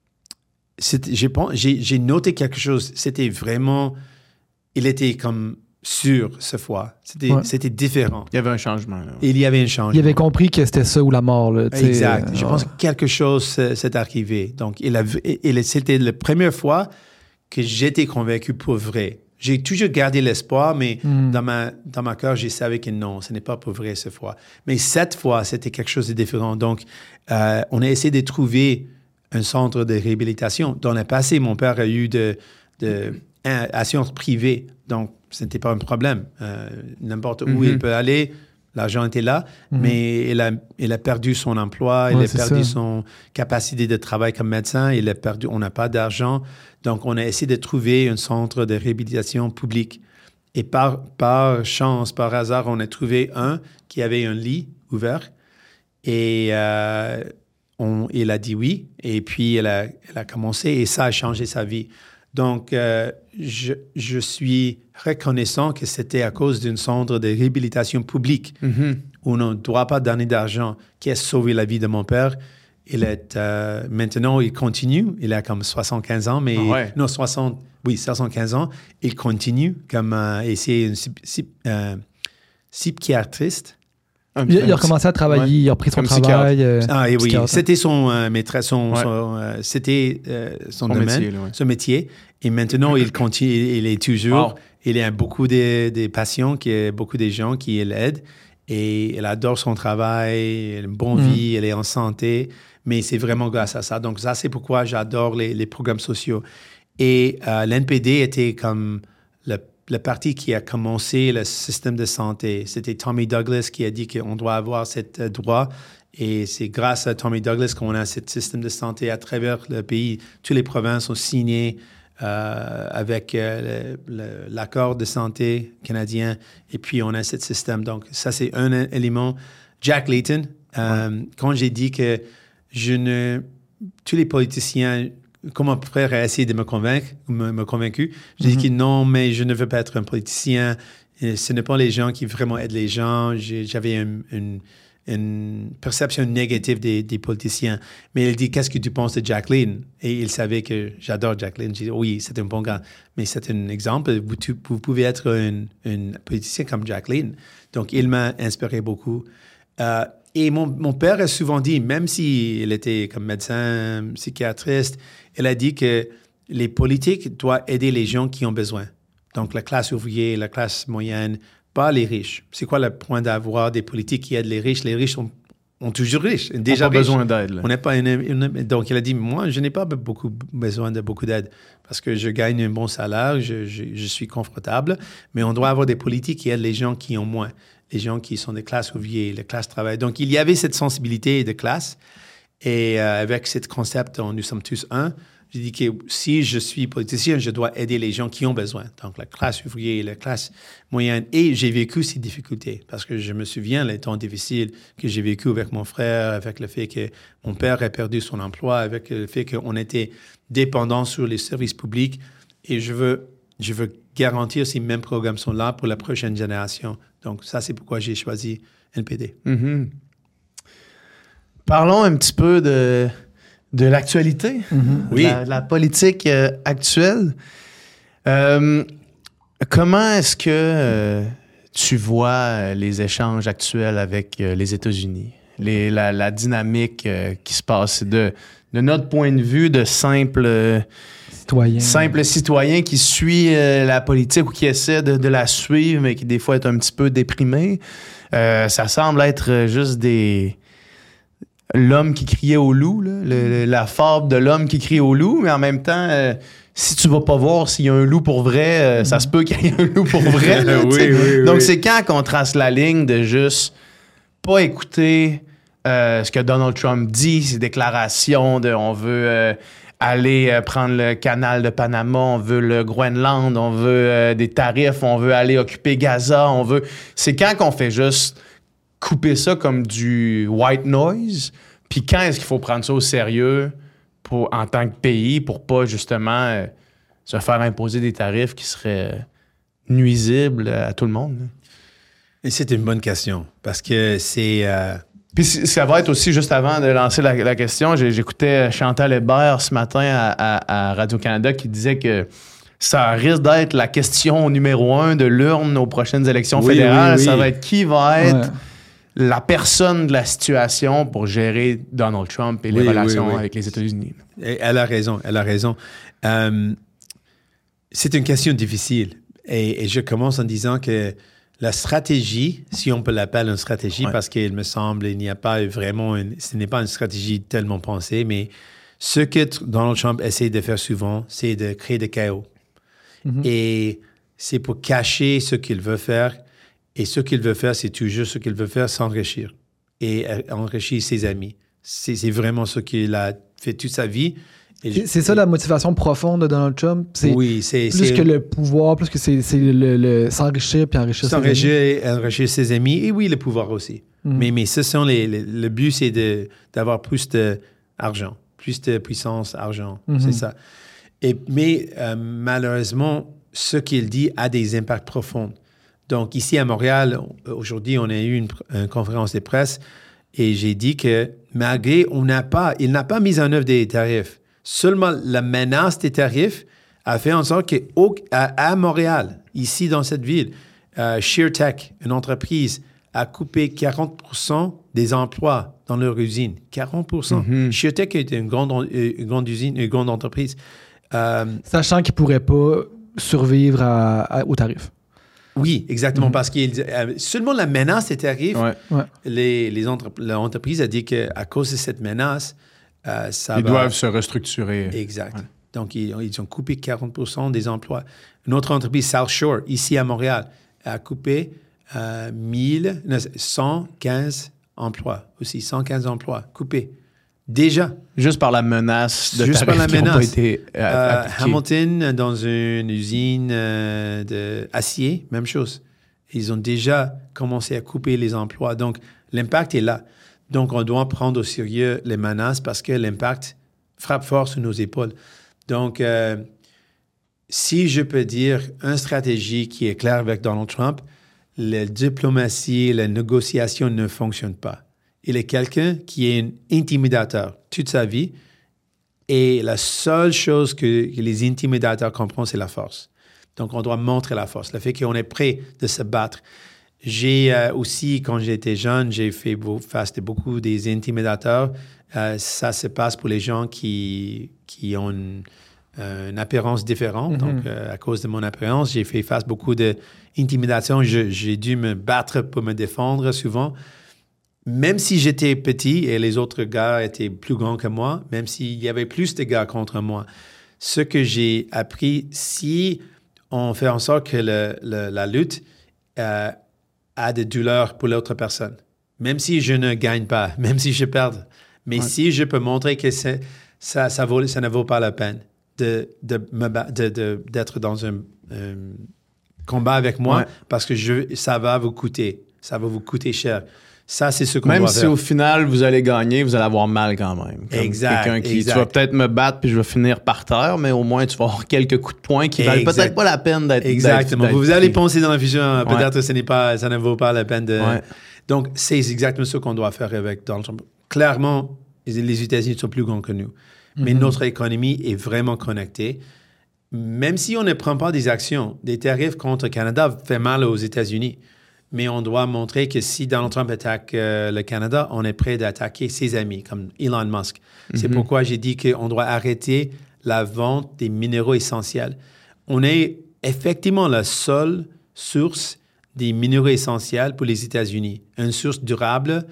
j'ai, j'ai, j'ai noté quelque chose. C'était vraiment... Il était comme sûr, cette fois. C'était, ouais. c'était différent. Il y avait un changement. Là. Il y avait un changement. Il avait compris que c'était ça ou la mort. Là, exact. Euh, Je ouais. pense que quelque chose s'est arrivé. Donc, il a, il, c'était la première fois que j'étais convaincu pour vrai. J'ai toujours gardé l'espoir, mais mm. dans ma, dans ma cœur, je savais que non, ce n'est pas pour vrai cette fois. Mais cette fois, c'était quelque chose de différent. Donc, euh, on a essayé de trouver un centre de réhabilitation. Dans le passé, mon père a eu de, de un, assurance privée. Donc, ce n'était pas un problème. Euh, n'importe mm-hmm. où il peut aller, l'argent était là, mm-hmm. mais il a, il a perdu son emploi, ouais, il a perdu ça. Son capacité de travail comme médecin, il a perdu, on n'a pas d'argent. Donc, on a essayé de trouver un centre de réhabilitation public. Et par, par chance, par hasard, on a trouvé un qui avait un lit ouvert. Et euh, on, il a dit oui. Et puis, elle a, elle a commencé et ça a changé sa vie. Donc, euh, je, je suis reconnaissant que c'était à cause d'un centre de réhabilitation publique mm-hmm. où on ne doit pas donner d'argent qui a sauvé la vie de mon père. Il est, euh, maintenant, il continue. Il a comme soixante-quinze ans, mais... Ah ouais. Non, soixante, oui, soixante-quinze ans. Il continue comme... Euh, et c'est un euh, psychiatriste. Un, il, il a recommencé à travailler, ouais. il a repris son comme travail. Euh, ah et oui, c'était son euh, maîtresse, son, ouais. son, euh, c'était euh, son, son domaine, métier, là, ouais. son métier. Et maintenant, il continue, il est toujours, Wow. il y a beaucoup de, de patients, qui, beaucoup de gens qui l'aident. Et elle adore son travail, elle a une bonne Mm. vie, elle est en santé. Mais c'est vraiment grâce à ça. Donc, ça, c'est pourquoi j'adore les, les programmes sociaux. Et euh, l'N P D était comme le, le parti qui a commencé le système de santé. C'était Tommy Douglas qui a dit qu'on doit avoir ce euh, droit. Et c'est grâce à Tommy Douglas qu'on a ce système de santé à travers le pays. Toutes les provinces ont signé euh, avec euh, le, le, l'accord de santé canadien. Et puis, on a ce système. Donc, ça, c'est un élément. Jack Layton, euh, ouais. quand j'ai dit que je ne... Tous les politiciens, comme mon frère a essayé de me convaincre, me, me convaincu, j'ai mm-hmm. dit que non, mais je ne veux pas être un politicien. Et ce n'est pas les gens qui vraiment aident les gens. J'ai, j'avais une, une, une perception négative des, des politiciens. Mais il dit, qu'est-ce que tu penses de Jack Layton? Et il savait que j'adore Jack Layton. J'ai dit, oui, c'est un bon gars. Mais c'est un exemple. Vous, tu, vous pouvez être un, un politicien comme Jack Layton. Donc, il m'a inspiré beaucoup. Euh, Et mon, mon père a souvent dit, même s'il était comme médecin, psychiatriste, il a dit que les politiques doivent aider les gens qui ont besoin. Donc, la classe ouvrière, la classe moyenne, pas les riches. C'est quoi le point d'avoir des politiques qui aident les riches? Les riches sont, sont toujours riches, déjà on n'a pas riches. besoin d'aide. Là. On n'a pas une, une, donc, il a dit, moi, je n'ai pas beaucoup besoin de beaucoup d'aide parce que je gagne un bon salaire, je, je, je suis confortable, mais on doit avoir des politiques qui aident les gens qui ont moins. Les gens qui sont des classes ouvrières, les classes travail. Donc, il y avait cette sensibilité de classe. Et euh, avec ce concept, on, nous sommes tous un. J'ai dit que si je suis politicien, je dois aider les gens qui ont besoin. Donc, la classe ouvrière, la classe moyenne. Et j'ai vécu ces difficultés parce que je me souviens les temps difficiles que j'ai vécu avec mon frère, avec le fait que mon père a perdu son emploi, avec le fait qu'on était dépendant sur les services publics. Et je veux, je veux garantir ces mêmes programmes sont là pour la prochaine génération. Donc, ça, c'est pourquoi j'ai choisi N P D. Mm-hmm. Parlons un petit peu de, de l'actualité, Mm-hmm. oui. la, la politique euh, actuelle. Euh, comment est-ce que euh, tu vois les échanges actuels avec euh, les États-Unis? Les, la, la dynamique euh, qui se passe de, de notre point de vue de simple... Euh, Citoyen. Simple citoyen qui suit euh, la politique ou qui essaie de, de la suivre, mais qui des fois est un petit peu déprimé. Euh, ça semble être juste des... L'homme qui criait au loup, là, le, le, la fable de l'homme qui crie au loup, mais en même temps, euh, si tu vas pas voir s'il y a un loup pour vrai, euh, ça se peut qu'il y ait un loup pour vrai. Là, oui, oui, oui. Donc, c'est quand qu'on trace la ligne de juste pas écouter euh, ce que Donald Trump dit, ses déclarations de on veut... Euh, aller euh, prendre le canal de Panama, on veut le Groenland, on veut euh, des tarifs, on veut aller occuper Gaza, on veut... C'est quand qu'on fait juste couper ça comme du white noise, puis quand est-ce qu'il faut prendre ça au sérieux pour, en tant que pays pour pas justement euh, se faire imposer des tarifs qui seraient nuisibles à tout le monde? Là. Et c'est une bonne question, parce que c'est... Euh... Puis ça va être aussi, juste avant de lancer la, la question, j'ai, j'écoutais Chantal Hébert ce matin à, à, à Radio-Canada qui disait que ça risque d'être la question numéro un de l'urne aux prochaines élections oui, fédérales. Oui, oui. Ça va être qui va être ouais. la personne de la situation pour gérer Donald Trump et les oui, relations oui, oui. avec les États-Unis. Et elle a raison, elle a raison. Euh, c'est une question difficile. Et, et je commence en disant que la stratégie, si on peut l'appeler une stratégie, ouais. parce qu'il me semble qu'il n'y a pas vraiment, une, ce n'est pas une stratégie tellement pensée, mais ce que Donald Trump essaie de faire souvent, c'est de créer des chaos. Mm-hmm. Et c'est pour cacher ce qu'il veut faire. Et ce qu'il veut faire, c'est toujours ce qu'il veut faire, s'enrichir. Et enrichir ses amis. C'est, c'est vraiment ce qu'il a fait toute sa vie. Et c'est, c'est ça la motivation profonde de Donald Trump? C'est oui, c'est... Plus c'est, que le pouvoir, plus que c'est, c'est le, le, s'enrichir puis enrichir s'enrichir, ses amis. Enrichir ses amis. Et oui, le pouvoir aussi. Mm. Mais, mais ce sont les, les, le but, c'est de, d'avoir plus d'argent, plus de puissance, argent. Mm-hmm. C'est ça. Et, mais euh, malheureusement, ce qu'il dit a des impacts profonds. Donc, ici à Montréal, aujourd'hui, on a eu une, une conférence de presse et j'ai dit que malgré, on n'a pas, il n'a pas mis en œuvre des tarifs. Seulement la menace des tarifs a fait en sorte qu'à Montréal, ici dans cette ville, euh, ShearTech, une entreprise, a coupé quarante pour cent des emplois dans leur usine. quarante pour cent. Mm-hmm. ShearTech est une grande, une grande usine, une grande entreprise. Euh, Sachant qu'ils ne pourraient pas survivre à, à, aux tarifs. Oui, exactement, Mm-hmm. parce que euh, seulement la menace des tarifs, Ouais. Ouais. les, les entre- l'entreprise a dit qu'à cause de cette menace, euh, ça Ils va... doivent se restructurer. Exact. Ouais. Donc, ils, ils ont coupé quarante pour cent des emplois. Une autre entreprise, South Shore, ici à Montréal, a coupé euh, mille, non, cent quinze emplois aussi, cent quinze emplois coupés. Déjà. Juste par la menace de Juste par tarifs la qui n'ont pas menace. été euh, Euh, appliqués. Hamilton, dans une usine euh, d'acier, même chose. Ils ont déjà commencé à couper les emplois. Donc, l'impact est là. Donc, on doit prendre au sérieux les menaces parce que l'impact frappe fort sur nos épaules. Donc, euh, si je peux dire une stratégie qui est claire avec Donald Trump, la diplomatie, la négociation ne fonctionne pas. Il est quelqu'un qui est un intimidateur toute sa vie et la seule chose que, que les intimidateurs comprennent, c'est la force. Donc, on doit montrer la force, le fait qu'on est prêt de se battre. J'ai euh, aussi, quand j'étais jeune, j'ai fait beau, face de beaucoup des intimidateurs. Euh, ça se passe pour les gens qui, qui ont une, euh, une apparence différente. Mm-hmm. Donc, euh, à cause de mon apparence, j'ai fait face à beaucoup d'intimidation. Je, j'ai dû me battre pour me défendre souvent. Même si j'étais petit et les autres gars étaient plus grands que moi, même s'il y avait plus de gars contre moi, ce que j'ai appris, si on fait en sorte que le, le, la lutte euh, a de douleurs pour l'autre personne, même si je ne gagne pas, même si je perds, mais ouais. si je peux montrer que c'est, ça, ça, vaut, ça ne vaut pas la peine de, de me, de, de, d'être dans un, un combat avec moi, ouais. parce que je, ça va vous coûter, ça va vous coûter cher. Ça, c'est ce qu'on Même doit si faire. au final, vous allez gagner, vous allez avoir mal quand même. Comme exact, quelqu'un qui, exact. Tu vas peut-être me battre puis je vais finir par terre, mais au moins, tu vas avoir quelques coups de poing qui valent peut-être pas la peine d'être... Exactement. D'être, d'être vous allez pris. penser dans la fusion, peut-être ouais. ce n'est pas, ça ne vaut pas la peine de... Ouais. Donc, c'est exactement ce qu'on doit faire avec Donald Trump. Clairement, les États-Unis sont plus grands que nous. Mm-hmm. Mais notre économie est vraiment connectée. Même si on ne prend pas des actions, des tarifs contre le Canada fait mal aux États-Unis. Mais on doit montrer que si Donald Trump attaque euh, le Canada, on est prêt d'attaquer ses amis, comme Elon Musk. Mm-hmm. C'est pourquoi j'ai dit qu'on doit arrêter la vente des minéraux essentiels. On est effectivement la seule source des minéraux essentiels pour les États-Unis. Une source durable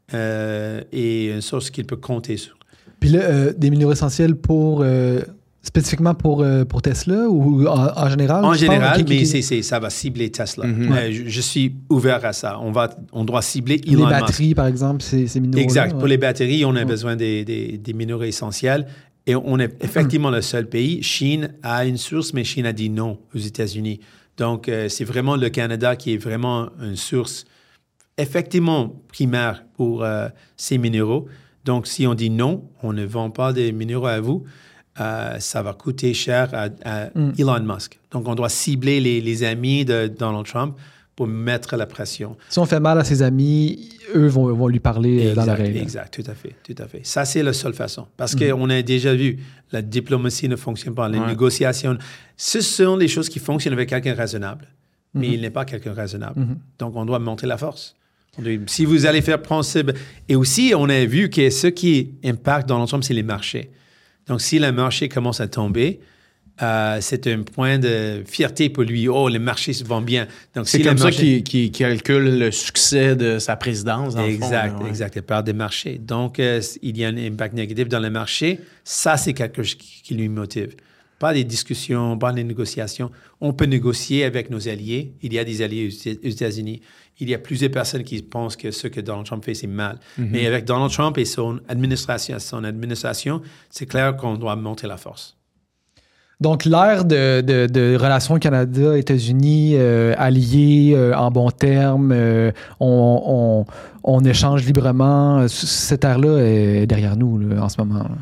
euh, et une source qu'il peut compter sur. Puis là, euh, des minéraux essentiels pour... Euh Spécifiquement pour, euh, pour Tesla ou en, en général? En général, okay, mais okay. C'est, c'est, ça va cibler Tesla. Mm-hmm. Euh, je, je suis ouvert à ça. On, va, on doit cibler Elon Musk. Les batteries, Musk. Par exemple, ces, ces minéraux. Exact. Ouais. Pour les batteries, on a ouais. besoin des, des, des minéraux essentiels. Et on est effectivement le seul pays. Chine a une source, mais Chine a dit non aux États-Unis. Donc, euh, c'est vraiment le Canada qui est vraiment une source effectivement primaire pour euh, ces minéraux. Donc, si on dit non, on ne vend pas des minéraux à vous, Euh, ça va coûter cher à, à mm. Elon Musk. Donc, on doit cibler les, les amis de Donald Trump pour mettre la pression. Si on fait mal à ses amis, eux vont, vont lui parler exact, dans l'oreille. Exact, tout à fait, tout à fait. Ça, c'est la seule façon. Parce mm. qu'on a déjà vu, la diplomatie ne fonctionne pas, les ouais. négociations. Ce sont des choses qui fonctionnent avec quelqu'un de raisonnable, mais mm-hmm. il n'est pas quelqu'un de raisonnable. Mm-hmm. Donc, on doit montrer la force. Si vous allez faire prendre... Et aussi, on a vu que ce qui impacte Donald Trump, c'est les marchés. Donc, si le marché commence à tomber, euh, c'est un point de fierté pour lui. Oh, le marché se vend bien. Donc, c'est si comme le marché... ça qu'il, qu'il calcule le succès de sa présidence, dans exact, le fond. Là, ouais. Exact, il parle des marchés. Donc, euh, il y a un impact négatif dans le marché. Ça, c'est quelque chose qui, qui lui motive. Pas des discussions, pas des négociations. On peut négocier avec nos alliés. Il y a des alliés aux États-Unis. Il y a plusieurs personnes qui pensent que ce que Donald Trump fait, c'est mal. Mm-hmm. Mais avec Donald Trump et son administration, son administration, c'est clair qu'on doit monter la force. Donc, l'ère de, de, de relations Canada-États-Unis euh, alliées euh, en bons termes, euh, on, on, on échange librement. Cette ère-là est derrière nous là, en ce moment. Là.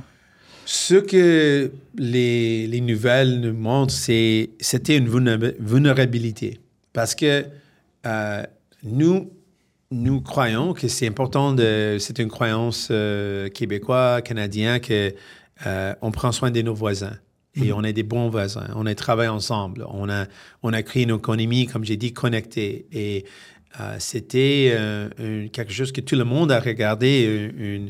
Ce que les, les nouvelles nous montrent, c'est c'était une vulnérabilité. Parce que euh, nous, nous croyons que c'est important, de, c'est une croyance euh, québécoise, canadienne, qu'on euh, prend soin de nos voisins. Et mmh. on est des bons voisins. On a travaillé ensemble. On a, on a créé une économie, comme j'ai dit, connectée. Et euh, c'était euh, une, quelque chose que tout le monde a regardé, une,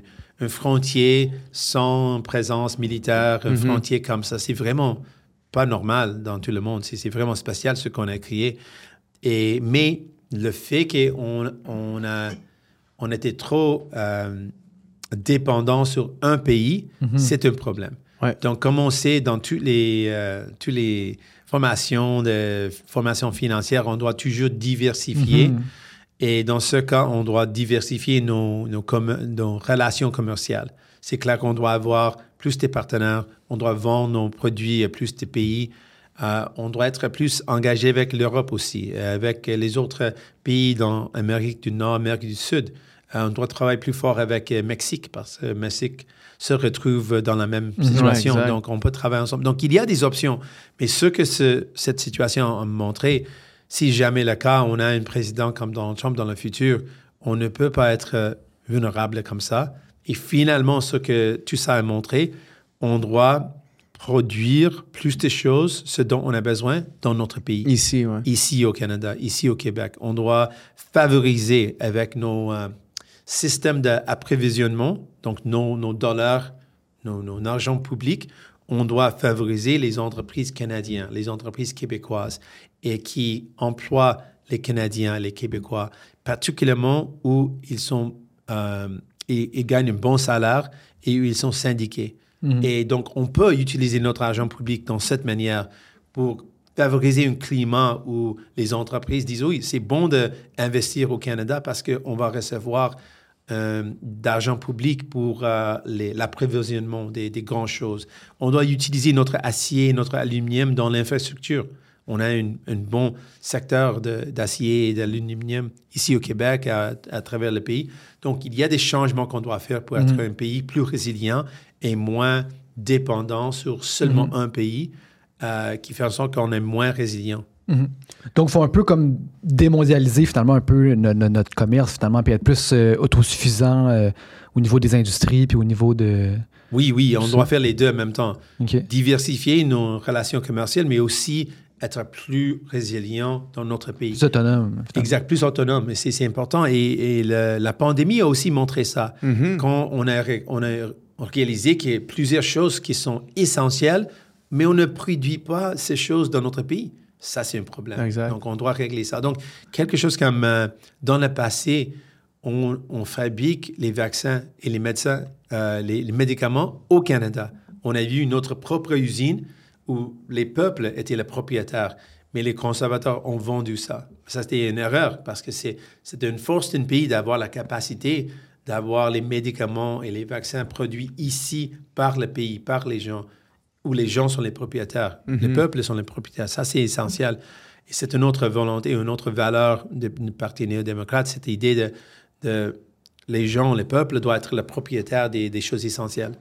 une frontière sans présence militaire, une Mm-hmm. frontière comme ça. C'est vraiment pas normal dans tout le monde. C'est, c'est vraiment spécial ce qu'on a créé. Et, mais le fait qu'on on a, on était trop euh, dépendant sur un pays, Mhm. c'est un problème. Ouais. Donc, comme on sait, dans toutes les, euh, toutes les formations, de, formations financières, on doit toujours diversifier. Mhm. Et dans ce cas, on doit diversifier nos, nos, com- nos relations commerciales. C'est clair qu'on doit avoir plus de partenaires, on doit vendre nos produits à plus de pays, euh, on doit être plus engagé avec l'Europe aussi, euh, avec les autres pays dans l'Amérique du Nord, Amérique du Sud. Euh, on doit travailler plus fort avec le Mexique parce que le Mexique se retrouve dans la même situation. Ouais, exact. Donc, on peut travailler ensemble. Donc, il y a des options. Mais ce que ce, cette situation a montré, si jamais le cas, on a un président comme Donald Trump dans le futur, on ne peut pas être euh, vulnérable comme ça. Et finalement, ce que tout ça a montré, on doit produire plus de choses, ce dont on a besoin dans notre pays. Ici, oui. Ici au Canada, ici au Québec. On doit favoriser avec nos euh, systèmes d'approvisionnement, donc nos, nos dollars, nos, nos argent public, on doit favoriser les entreprises canadiennes, les entreprises québécoises et qui emploient les Canadiens, les Québécois, particulièrement où ils sont, euh, ils, ils gagnent un bon salaire et où ils sont syndiqués. Mm-hmm. Et donc, on peut utiliser notre argent public dans cette manière pour favoriser un climat où les entreprises disent, oui, c'est bon d'investir au Canada parce qu'on va recevoir euh, d'argent public pour euh, les, l'approvisionnement des, des grandes choses. On doit utiliser notre acier, notre aluminium dans l'infrastructure. On a un, un bon secteur de, d'acier et d'aluminium ici au Québec, à, à travers le pays. Donc, il y a des changements qu'on doit faire pour être mmh. un pays plus résilient et moins dépendant sur seulement mmh. un pays, euh, qui fait en sorte qu'on est moins résilient. Mmh. Donc, il faut un peu comme démondialiser finalement un peu no, no, notre commerce finalement, puis être plus euh, autosuffisant euh, au niveau des industries, puis au niveau de... Oui, oui, on doit faire les deux en même temps. Okay. Diversifier nos relations commerciales, mais aussi être plus résilient dans notre pays. Plus autonome. Finalement. Exact, plus autonome. C'est, c'est important. Et, et le, la pandémie a aussi montré ça. Mm-hmm. Quand on a, on a réalisé qu'il y a plusieurs choses qui sont essentielles, mais on ne produit pas ces choses dans notre pays. Ça, c'est un problème. Exact. Donc, on doit régler ça. Donc, quelque chose comme euh, dans le passé, on, on fabrique les vaccins et les médecins, euh, les, les médicaments au Canada. On a vu notre propre usine où les peuples étaient les propriétaires, mais les conservateurs ont vendu ça. Ça, c'était une erreur parce que c'est, c'est une force d'un pays d'avoir la capacité d'avoir les médicaments et les vaccins produits ici par le pays, par les gens, où les gens sont les propriétaires. Mm-hmm. Les peuples sont les propriétaires. Ça, c'est essentiel. Et c'est une autre volonté, une autre valeur du Parti néo-démocrate, cette idée de, de les gens, les peuples doivent être les propriétaires des, des choses essentielles.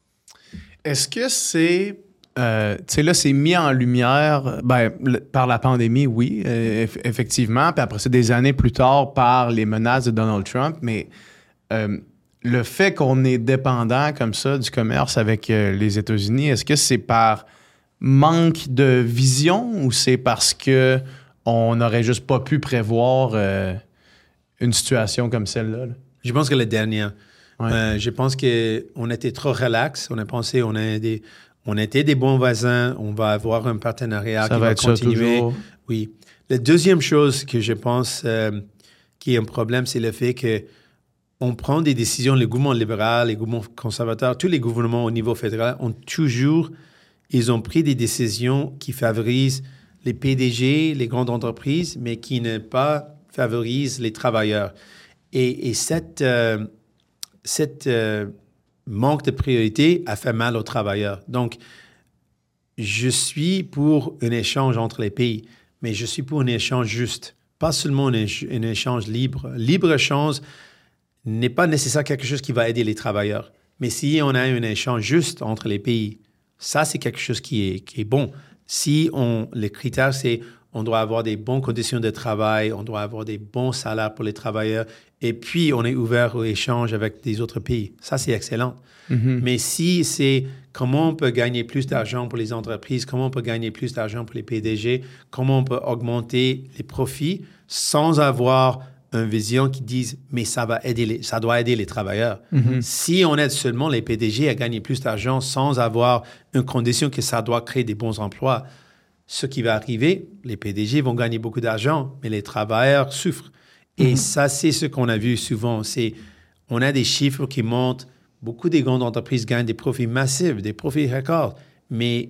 Est-ce que c'est... Euh, tu sais, là, c'est mis en lumière ben, le, par la pandémie, oui, euh, eff- effectivement. Puis après ça, des années plus tard, par les menaces de Donald Trump. Mais euh, le fait qu'on est dépendant comme ça du commerce avec euh, les États-Unis, est-ce que c'est par manque de vision ou c'est parce que on n'aurait juste pas pu prévoir euh, une situation comme celle-là? Là? Je pense que la dernière. Ouais. Euh, je pense qu'on était trop relax. On a pensé, on a des... On était des bons voisins, on va avoir un partenariat ça qui va, va être continuer. Ça toujours. Oui. La deuxième chose que je pense euh, qui est un problème, c'est le fait qu'on prend des décisions, les gouvernements libéraux, les gouvernements conservateurs, tous les gouvernements au niveau fédéral ont toujours, ils ont pris des décisions qui favorisent les P D G, les grandes entreprises, mais qui ne pas favorisent les travailleurs. Et, et cette... Euh, cette euh, manque de priorité a fait mal aux travailleurs. Donc, je suis pour un échange entre les pays, mais je suis pour un échange juste, pas seulement un, éch- un échange libre. Libre-échange n'est pas nécessairement quelque chose qui va aider les travailleurs, mais si on a un échange juste entre les pays, ça, c'est quelque chose qui est, qui est bon. Si on, les critères, c'est on doit avoir des bonnes conditions de travail, on doit avoir des bons salaires pour les travailleurs, et puis on est ouvert au échange avec des autres pays. Ça, c'est excellent. Mm-hmm. Mais si c'est comment on peut gagner plus d'argent pour les entreprises, comment on peut gagner plus d'argent pour les P D G, comment on peut augmenter les profits sans avoir une vision qui dise « mais ça, va aider les, ça doit aider les travailleurs Mm-hmm. ». Si on aide seulement les P D G à gagner plus d'argent sans avoir une condition que ça doit créer des bons emplois, ce qui va arriver, les P D G vont gagner beaucoup d'argent, mais les travailleurs souffrent. Et Mm-hmm. ça, c'est ce qu'on a vu souvent. C'est, on a des chiffres qui montrent, beaucoup des grandes entreprises gagnent des profits massifs, des profits records, mais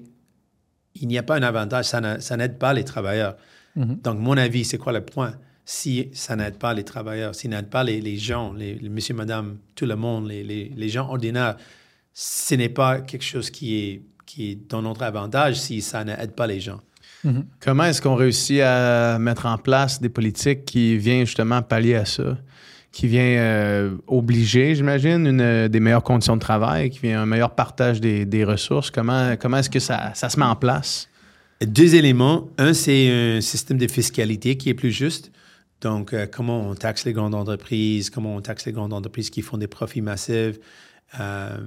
il n'y a pas un avantage, ça, n'a, ça n'aide pas les travailleurs. Mm-hmm. Donc, mon avis, c'est quoi le point? Si ça n'aide pas les travailleurs, si ça n'aide pas les, les gens, les, les monsieur, madame, tout le monde, les, les, les gens ordinaires, ce n'est pas quelque chose qui est, qui est dans notre avantage si ça n'aide pas les gens. Mm-hmm. Comment est-ce qu'on réussit à mettre en place des politiques qui viennent justement pallier à ça, qui vient euh, obliger, j'imagine, une, des meilleures conditions de travail, qui vient un meilleur partage des, des ressources? Comment, comment est-ce que ça, ça se met en place? Deux éléments. Un, c'est un système de fiscalité qui est plus juste. Donc, euh, comment on taxe les grandes entreprises, comment on taxe les grandes entreprises qui font des profits massifs. Euh,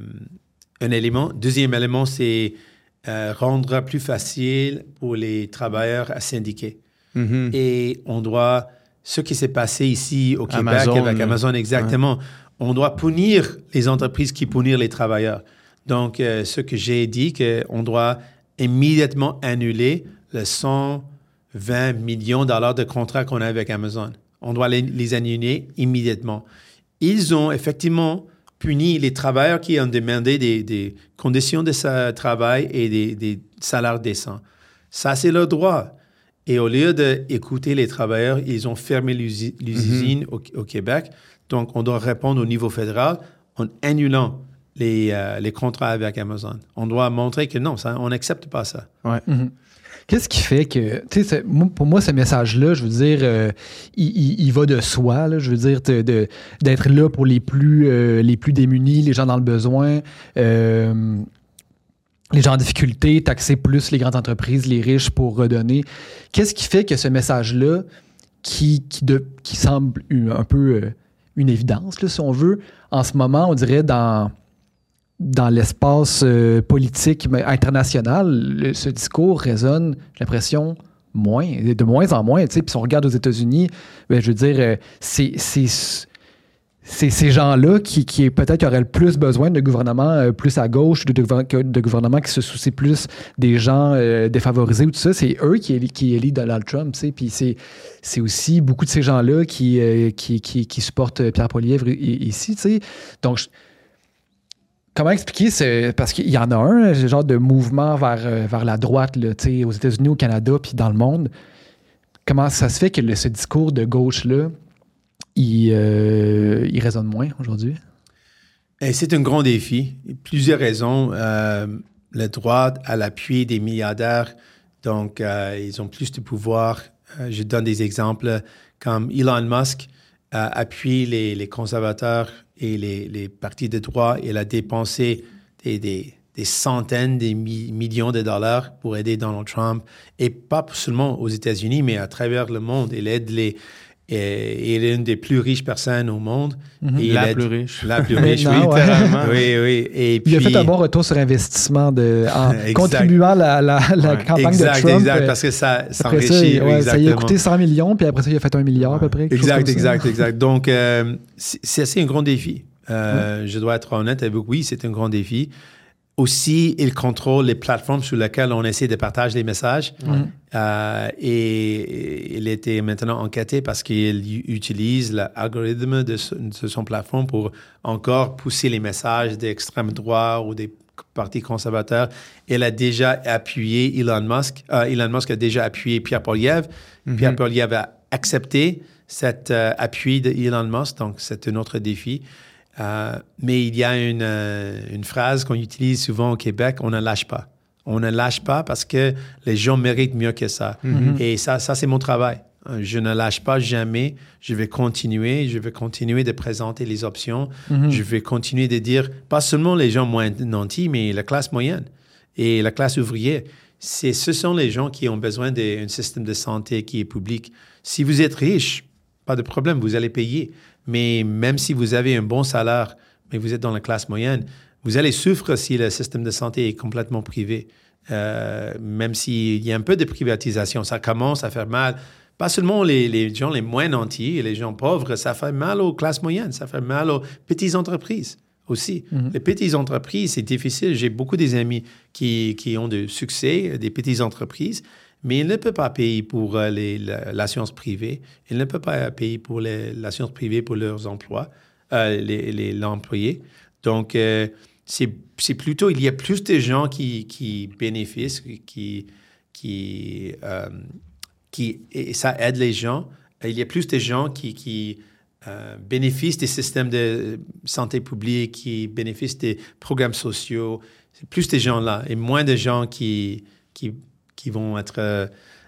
un élément. Deuxième élément, c'est euh, rendre plus facile pour les travailleurs à syndiquer. Mm-hmm. Et on doit, ce qui s'est passé ici au Québec Amazon, avec là. Amazon, exactement, ouais. On doit punir les entreprises qui punissent les travailleurs. Donc, euh, ce que j'ai dit, qu'on doit immédiatement annuler le cent vingt millions de dollars de contrats qu'on a avec Amazon. On doit les, les annuler immédiatement. Ils ont effectivement puni les travailleurs qui ont demandé des, des conditions de travail et des, des salaires décents. Ça, c'est leur droit. Et au lieu d'écouter les travailleurs, ils ont fermé les usines mm-hmm. au, au Québec. Donc, on doit répondre au niveau fédéral en annulant les, euh, les contrats avec Amazon. On doit montrer que non, ça, on n'accepte pas ça. Ouais. Mm-hmm. Qu'est-ce qui fait que, tu sais, pour moi, ce message-là, je veux dire, euh, il, il, il va de soi, là, je veux dire, de, de, d'être là pour les plus, euh, les plus démunis, les gens dans le besoin, euh, les gens en difficulté, taxer plus les grandes entreprises, les riches pour redonner. Qu'est-ce qui fait que ce message-là, qui, qui, de, qui semble un peu euh, une évidence, là, si on veut, en ce moment, on dirait dans... dans l'espace euh, politique international, le, ce discours résonne, j'ai l'impression, moins, de moins en moins. Puis si on regarde aux États-Unis, ben, je veux dire, euh, c'est, c'est, c'est ces gens-là qui, qui peut-être auraient le plus besoin de gouvernements euh, plus à gauche, de, de, de gouvernements qui se soucient plus des gens euh, défavorisés ou tout ça. C'est eux qui, qui élisent Donald Trump. Puis c'est, c'est aussi beaucoup de ces gens-là qui, euh, qui, qui, qui supportent Pierre Poilievre ici. T'sais. Donc, je, comment expliquer? C'est, parce qu'il y en a un, genre de mouvement vers, vers la droite là, aux États-Unis, au Canada, puis dans le monde. Comment ça se fait que le, ce discours de gauche-là, il, euh, il résonne moins aujourd'hui? Et c'est un grand défi. Plusieurs raisons. Euh, la droite a l'appui des milliardaires, donc euh, ils ont plus de pouvoir. Euh, je donne des exemples comme Elon Musk euh, appuie les, les conservateurs et les, les partis de droite. Il a dépensé des, des, des centaines de mi- millions de dollars pour aider Donald Trump. Et pas seulement aux États-Unis, mais à travers le monde. Il aide les... Et il est une des plus riches personnes au monde. Mm-hmm. Et la aide, plus riche. La plus riche, non, oui, ouais. littéralement. Oui, oui. Et puis, il a fait un bon retour sur investissement de, en contribuant à la, la, la ouais. campagne exact, de Trump. Exact, parce que ça s'enrichit. Ça, ouais, exactement. Ça lui a coûté cent millions, puis après ça, il a fait un milliard à peu près. Exact, exact, exact. Donc, euh, c'est, c'est assez un grand défi. Euh, mm. Je dois être honnête avec vous. Oui, c'est un grand défi. Aussi, il contrôle les plateformes sur lesquelles on essaie de partager les messages. Mm. Euh, et il était maintenant enquêté parce qu'il utilise l'algorithme de, de son plateforme pour encore pousser les messages d'extrême droite ou des partis conservateurs. Il a déjà appuyé Elon Musk. Euh, Elon Musk a déjà appuyé Pierre Poilievre. Mm-hmm. Pierre Poilievre a accepté cet euh, appui de Elon Musk. Donc, c'est un autre défi. Euh, mais il y a une, euh, une phrase qu'on utilise souvent au Québec, on ne lâche pas. On ne lâche pas parce que les gens méritent mieux que ça. Mm-hmm. Et ça, ça, c'est mon travail. Je ne lâche pas jamais. Je vais continuer. Je vais continuer de présenter les options. Mm-hmm. Je vais continuer de dire, pas seulement les gens moins nantis, mais la classe moyenne et la classe ouvrière. C'est, ce sont les gens qui ont besoin d'un système de santé qui est public. Si vous êtes riche, pas de problème, vous allez payer. Mais même si vous avez un bon salaire, mais vous êtes dans la classe moyenne, vous allez souffrir si le système de santé est complètement privé. Euh, même s'il y a un peu de privatisation, ça commence à faire mal, pas seulement les, les gens les moins nantis et les gens pauvres, ça fait mal aux classes moyennes, ça fait mal aux petites entreprises aussi. Mm-hmm. Les petites entreprises, c'est difficile. J'ai beaucoup des amis qui, qui ont du succès, des petites entreprises, mais ils ne peuvent pas payer pour euh, les, la, l'assurance privée. Ils ne peuvent pas payer pour les, l'assurance privée pour leurs emplois, euh, les, les, l'employé. Donc, euh, c'est, c'est plutôt, il y a plus de gens qui, qui bénéficient, qui, qui, euh, qui, et ça aide les gens. Il y a plus de gens qui, qui euh, bénéficient des systèmes de santé publique, qui bénéficient des programmes sociaux. C'est plus de gens là et moins de gens qui, qui qui vont être, euh,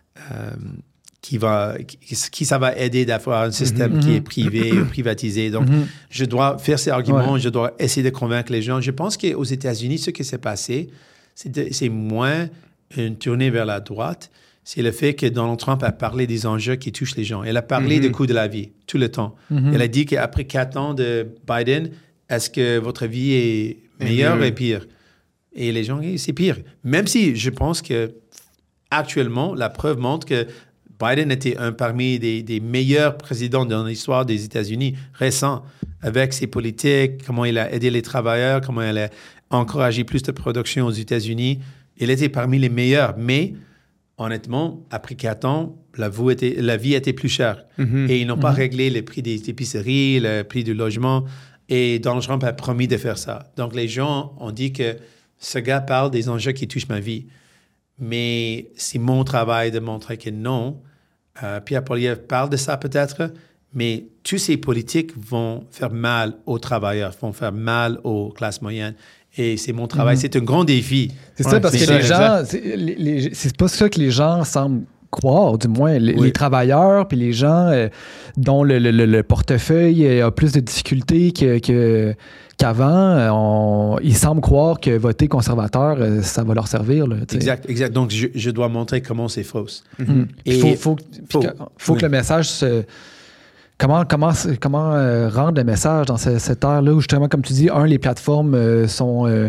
qui va, qui, qui ça va aider d'avoir un système mm-hmm. qui est privé ou privatisé. Donc, mm-hmm. je dois faire ces arguments, ouais. je dois essayer de convaincre les gens. Je pense qu'aux États-Unis, ce qui s'est passé, c'est, de, c'est moins une tournée vers la droite. C'est le fait que Donald Trump a parlé des enjeux qui touchent les gens. Elle a parlé mm-hmm. du coût de la vie tout le temps. Mm-hmm. Elle a dit qu'après quatre ans de Biden, est-ce que votre vie est meilleure mm-hmm. ou pire? Et les gens, c'est pire. Même si je pense que actuellement, la preuve montre que Biden était un parmi des, des meilleurs présidents dans l'histoire des États-Unis récents, avec ses politiques, comment il a aidé les travailleurs, comment il a encouragé plus de production aux États-Unis. Il était parmi les meilleurs. Mais honnêtement, après quatre ans, la vie était, la vie était plus chère. Mm-hmm. Et ils n'ont mm-hmm. pas réglé le prix des épiceries, le prix du logement. Et Donald Trump a promis de faire ça. Donc, les gens ont dit que ce gars parle des enjeux qui touchent ma vie. Mais c'est mon travail de montrer que non. Euh, Pierre Poilievre parle de ça peut-être, mais tous ces politiques vont faire mal aux travailleurs, vont faire mal aux classes moyennes. Et c'est mon travail. Mm-hmm. C'est un grand défi. C'est ouais, ça, parce c'est que ça, les gens... C'est, les, les, c'est pas ça que les gens semblent croire, du moins. Les, oui. les travailleurs puis les gens euh, dont le, le, le portefeuille a plus de difficultés que... que qu'avant, on, ils semblent croire que voter conservateur, ça va leur servir. Là, exact, exact. Donc, je, je dois montrer comment c'est fausse. Mm-hmm. Il faut, faut, faut, que, faut oui. que le message se... Comment, comment, comment euh, rendre le message dans ce, cette ère-là où, justement, comme tu dis, un, les plateformes euh, sont... Euh,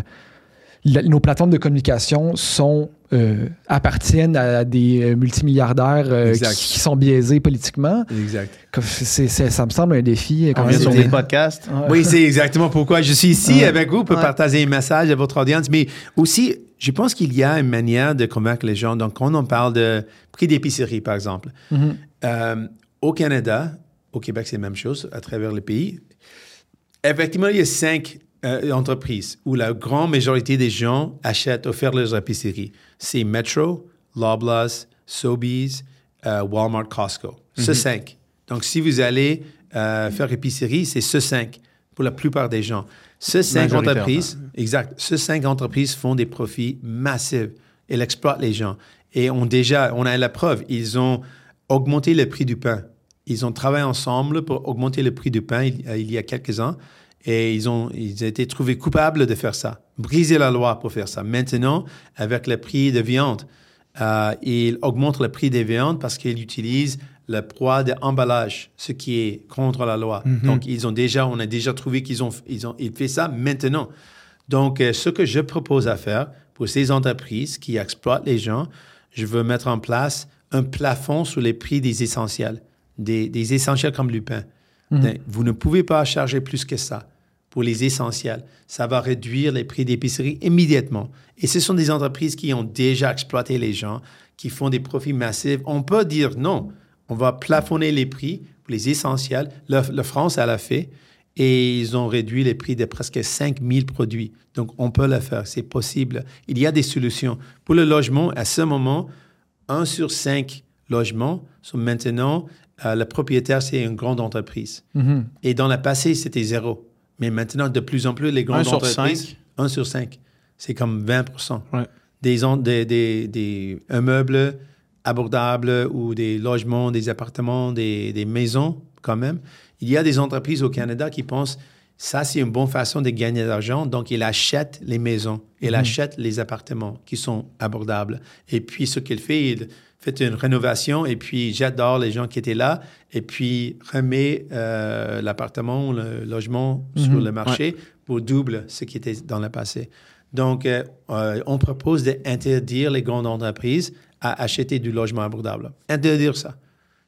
la, nos plateformes de communication sont... Euh, appartiennent à des multimilliardaires euh, qui, qui sont biaisés politiquement. Exact. C'est, c'est, ça me semble un défi. On vient sur des podcasts. Ouais. Oui, c'est exactement pourquoi je suis ici ouais. avec vous pour ouais. partager un message à votre audience. Mais aussi, je pense qu'il y a une manière de convaincre les gens. Donc, quand on parle de prix d'épicerie, par exemple, mm-hmm. euh, au Canada, au Québec, c'est la même chose à travers le pays. Effectivement, il y a cinq Euh, entreprises où la grande majorité des gens achètent ou font leurs épiceries. C'est Metro, Loblaws, Sobeys, euh, Walmart, Costco. Mm-hmm. Ce cinq. Donc, si vous allez euh, faire épicerie, c'est ce cinq pour la plupart des gens. Ce cinq entreprises, exact, ce cinq entreprises font des profits massifs. Elles exploitent les gens. Et on déjà, on a la preuve, ils ont augmenté le prix du pain. Ils ont travaillé ensemble pour augmenter le prix du pain il, il y a quelques ans. Et ils ont, ils ont été trouvés coupables de faire ça, briser la loi pour faire ça. Maintenant, avec le prix de viande, euh, ils augmentent le prix des viandes parce qu'ils utilisent le poids d'emballage, ce qui est contre la loi. Mm-hmm. Donc, ils ont déjà, on a déjà trouvé qu'ils ont, ils ont, ils fait ça maintenant. Donc, euh, ce que je propose à faire pour ces entreprises qui exploitent les gens, je veux mettre en place un plafond sur les prix des essentiels, des, des essentiels comme le pain. Mm-hmm. Vous ne pouvez pas charger plus que ça pour les essentiels. Ça va réduire les prix d'épicerie immédiatement. Et ce sont des entreprises qui ont déjà exploité les gens, qui font des profits massifs. On peut dire non, on va plafonner les prix pour les essentiels. La, la France, elle l'a fait et ils ont réduit les prix de presque cinq mille produits. Donc, on peut le faire, c'est possible. Il y a des solutions. Pour le logement, à ce moment, un sur cinq logements sont maintenant... Euh, le propriétaire, c'est une grande entreprise. Mm-hmm. Et dans le passé, c'était zéro. Mais maintenant, de plus en plus, les grandes un entreprises... Sur cinq. Un sur cinq. C'est comme vingt pour cent. Ouais. Des, des, des, des immeubles abordables ou des logements, des appartements, des, des maisons, quand même. Il y a des entreprises au Canada qui pensent ça, c'est une bonne façon de gagner de l'argent. Donc, ils achètent les maisons. Ils mm-hmm. achètent les appartements qui sont abordables. Et puis, ce qu'il fait, il... fait une rénovation et puis jette dehors les gens qui étaient là et puis remet euh, l'appartement, le logement mm-hmm. sur le marché ouais. pour double ce qui était dans le passé. Donc, euh, euh, on propose d'interdire les grandes entreprises à acheter du logement abordable. Interdire ça.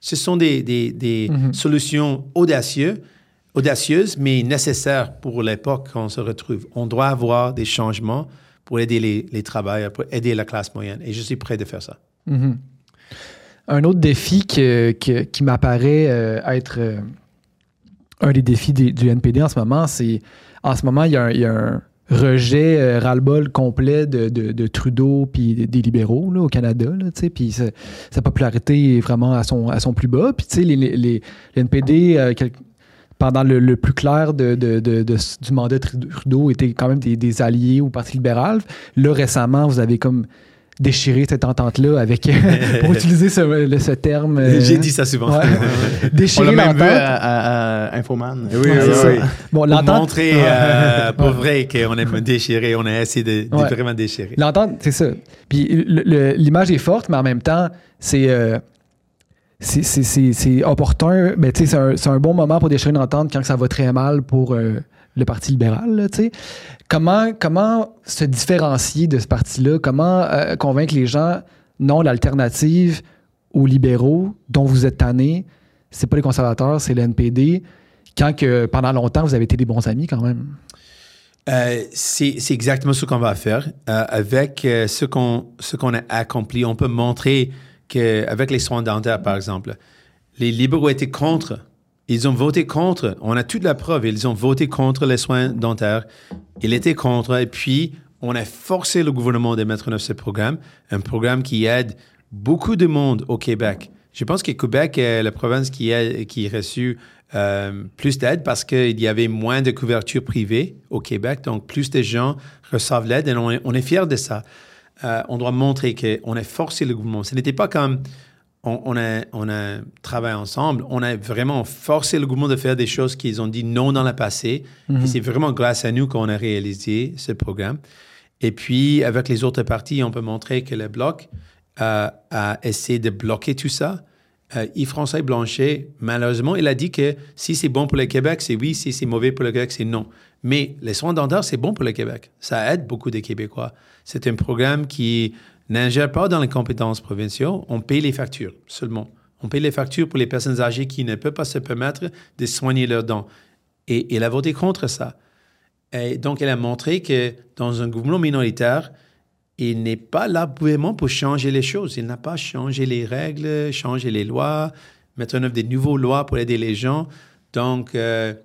Ce sont des, des, des Mhm. solutions audacieuses, audacieuses, mais nécessaires pour l'époque qu'on se retrouve. On doit avoir des changements pour aider les, les travailleurs, pour aider la classe moyenne. Et je suis prêt de faire ça. Mhm. Un autre défi que, que- qui m'apparaît euh, être euh, un des défis des- du N P D en ce moment, c'est en ce moment, il y a un, il y a un rejet euh, ras-le-bol complet de, de- de Trudeau puis des, des libéraux là, au Canada. Là, tu sais, puis sa, sa popularité est vraiment à son, à son plus bas. Puis tu sais, les, les, les- le N P D, euh, quel- pendant le, le plus clair de, de- de- de- du mandat de Trudeau, étaient quand même des, des alliés au Parti libéral. Là, récemment, vous avez comme déchirer cette entente-là avec, pour utiliser ce, le- ce terme. euh, J'ai dit ça souvent. ouais. On Déchirer l'a même vu l'entente. à, à- à Infoman. Oui, Ouais, oui, c'est oui. ça. Bon, Pour l'entente, montrer euh, pour vrai qu'on aime déchirer, on a essayé de, de Ouais. vraiment déchirer. l'entente, c'est ça. Puis le- le- l'image est forte, mais en même temps, c'est euh, c'est- c'est- c'est- c'est opportun. Ben, tu sais, c'est un, c'est un bon moment pour déchirer une entente quand ça va très mal pour euh, le Parti libéral. Là, tu sais. comment, comment se différencier de ce parti-là? Comment euh, convaincre les gens, non, l'alternative aux libéraux dont vous êtes tannés, c'est pas les conservateurs, c'est le N P D, quand que pendant longtemps, vous avez été des bons amis quand même. Euh, c'est c'est exactement ce qu'on va faire. Euh, avec euh, ce qu'on ce qu'on a accompli, on peut montrer qu'avec les soins dentaires, par exemple, les libéraux étaient contre. Ils ont voté contre. On a toute la preuve. Ils ont voté contre les soins dentaires. Ils étaient contre. Et puis, on a forcé le gouvernement de mettre en œuvre ce programme, un programme qui aide beaucoup de monde au Québec. Je pense que Québec est la province qui a, qui a reçu euh, plus d'aide parce qu'il y avait moins de couverture privée au Québec. Donc, plus de gens reçoivent l'aide et on est, on est fiers de ça. Euh, on doit montrer qu'on a forcé le gouvernement. Ce n'était pas comme on, on, a, on a travaillé ensemble. On a vraiment forcé le gouvernement de faire des choses qu'ils ont dit non dans le passé. Mm-hmm. Et c'est vraiment grâce à nous qu'on a réalisé ce programme. Et puis, avec les autres partis, on peut montrer que le Bloc euh, a essayé de bloquer tout ça. Euh, Yves-François Blanchet, malheureusement, il a dit que si c'est bon pour le Québec, c'est oui. Si c'est mauvais pour le Québec, c'est non. Mais les soins dentaires, c'est bon pour le Québec. Ça aide beaucoup de Québécois. C'est un programme qui n'ingère pas dans les compétences provinciales. On paye les factures seulement. On paye les factures pour les personnes âgées qui ne peuvent pas se permettre de soigner leurs dents. Et il a voté contre ça. Et donc, il a montré que dans un gouvernement minoritaire, il n'est pas là vraiment pour changer les choses. Il n'a pas changé les règles, changé les lois, mettre en œuvre des nouvelles lois pour aider les gens. Donc, euh,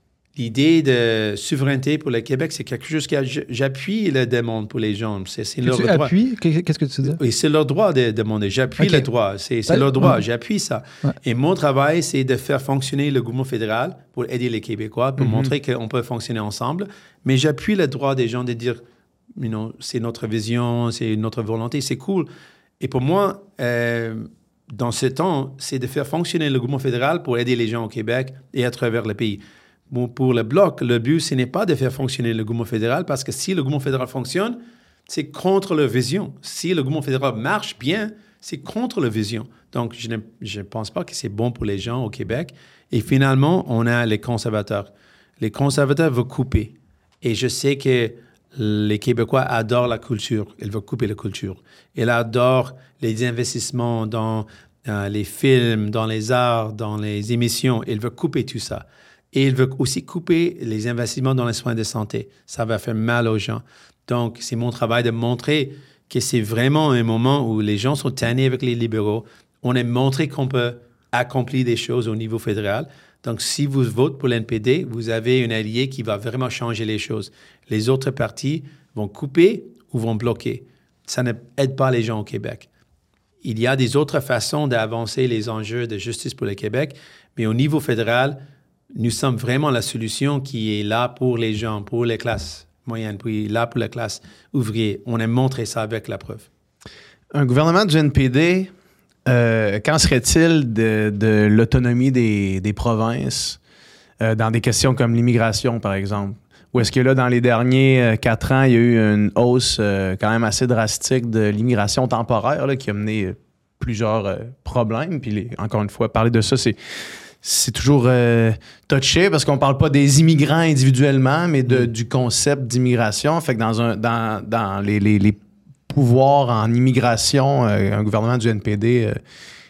l'idée de souveraineté pour le Québec, c'est quelque chose que j'appuie la demande pour les gens. C'est, c'est leur tu droit. appuies? Qu'est-ce que tu dis? Oui, c'est leur droit de demander. J'appuie okay. le droit. C'est, c'est ouais, leur droit. Ouais. J'appuie ça. Ouais. Et mon travail, c'est de faire fonctionner le gouvernement fédéral pour aider les Québécois, pour mm-hmm. montrer qu'on peut fonctionner ensemble. Mais j'appuie le droit des gens de dire, you know, c'est notre vision, c'est notre volonté, c'est cool. Et pour moi, euh, dans ce temps, c'est de faire fonctionner le gouvernement fédéral pour aider les gens au Québec et à travers le pays. Bon, pour le Bloc, le but, ce n'est pas de faire fonctionner le gouvernement fédéral parce que si le gouvernement fédéral fonctionne, c'est contre leur vision. Si le gouvernement fédéral marche bien, c'est contre leur vision. Donc, je ne je pense pas que c'est bon pour les gens au Québec. Et finalement, on a les conservateurs. Les conservateurs veulent couper. Et je sais que les Québécois adorent la culture. Ils veulent couper la culture. Ils adorent les investissements dans euh, les films, dans les arts, dans les émissions. Ils veulent couper tout ça. Et ils veulent aussi couper les investissements dans les soins de santé. Ça va faire mal aux gens. Donc, c'est mon travail de montrer que c'est vraiment un moment où les gens sont tannés avec les libéraux. On a montré qu'on peut accomplir des choses au niveau fédéral. Donc, si vous votez pour l'N P D, vous avez un allié qui va vraiment changer les choses. Les autres partis vont couper ou vont bloquer. Ça n'aide pas les gens au Québec. Il y a des autres façons d'avancer les enjeux de justice pour le Québec, mais au niveau fédéral, nous sommes vraiment la solution qui est là pour les gens, pour les classes moyennes, puis là pour la classe ouvrière. On a montré ça avec la preuve. Un gouvernement du N P D, euh, qu'en serait-il de, de l'autonomie des, des provinces euh, dans des questions comme l'immigration, par exemple? Ou est-ce que là, dans les derniers euh, quatre ans, il y a eu une hausse euh, quand même assez drastique de l'immigration temporaire là, qui a mené euh, plusieurs euh, problèmes? Puis les, encore une fois, parler de ça, c'est... C'est toujours euh, touché parce qu'on ne parle pas des immigrants individuellement, mais de, du concept d'immigration. Fait que dans, un, dans, dans les, les, les pouvoirs en immigration, euh, un gouvernement du N P D euh,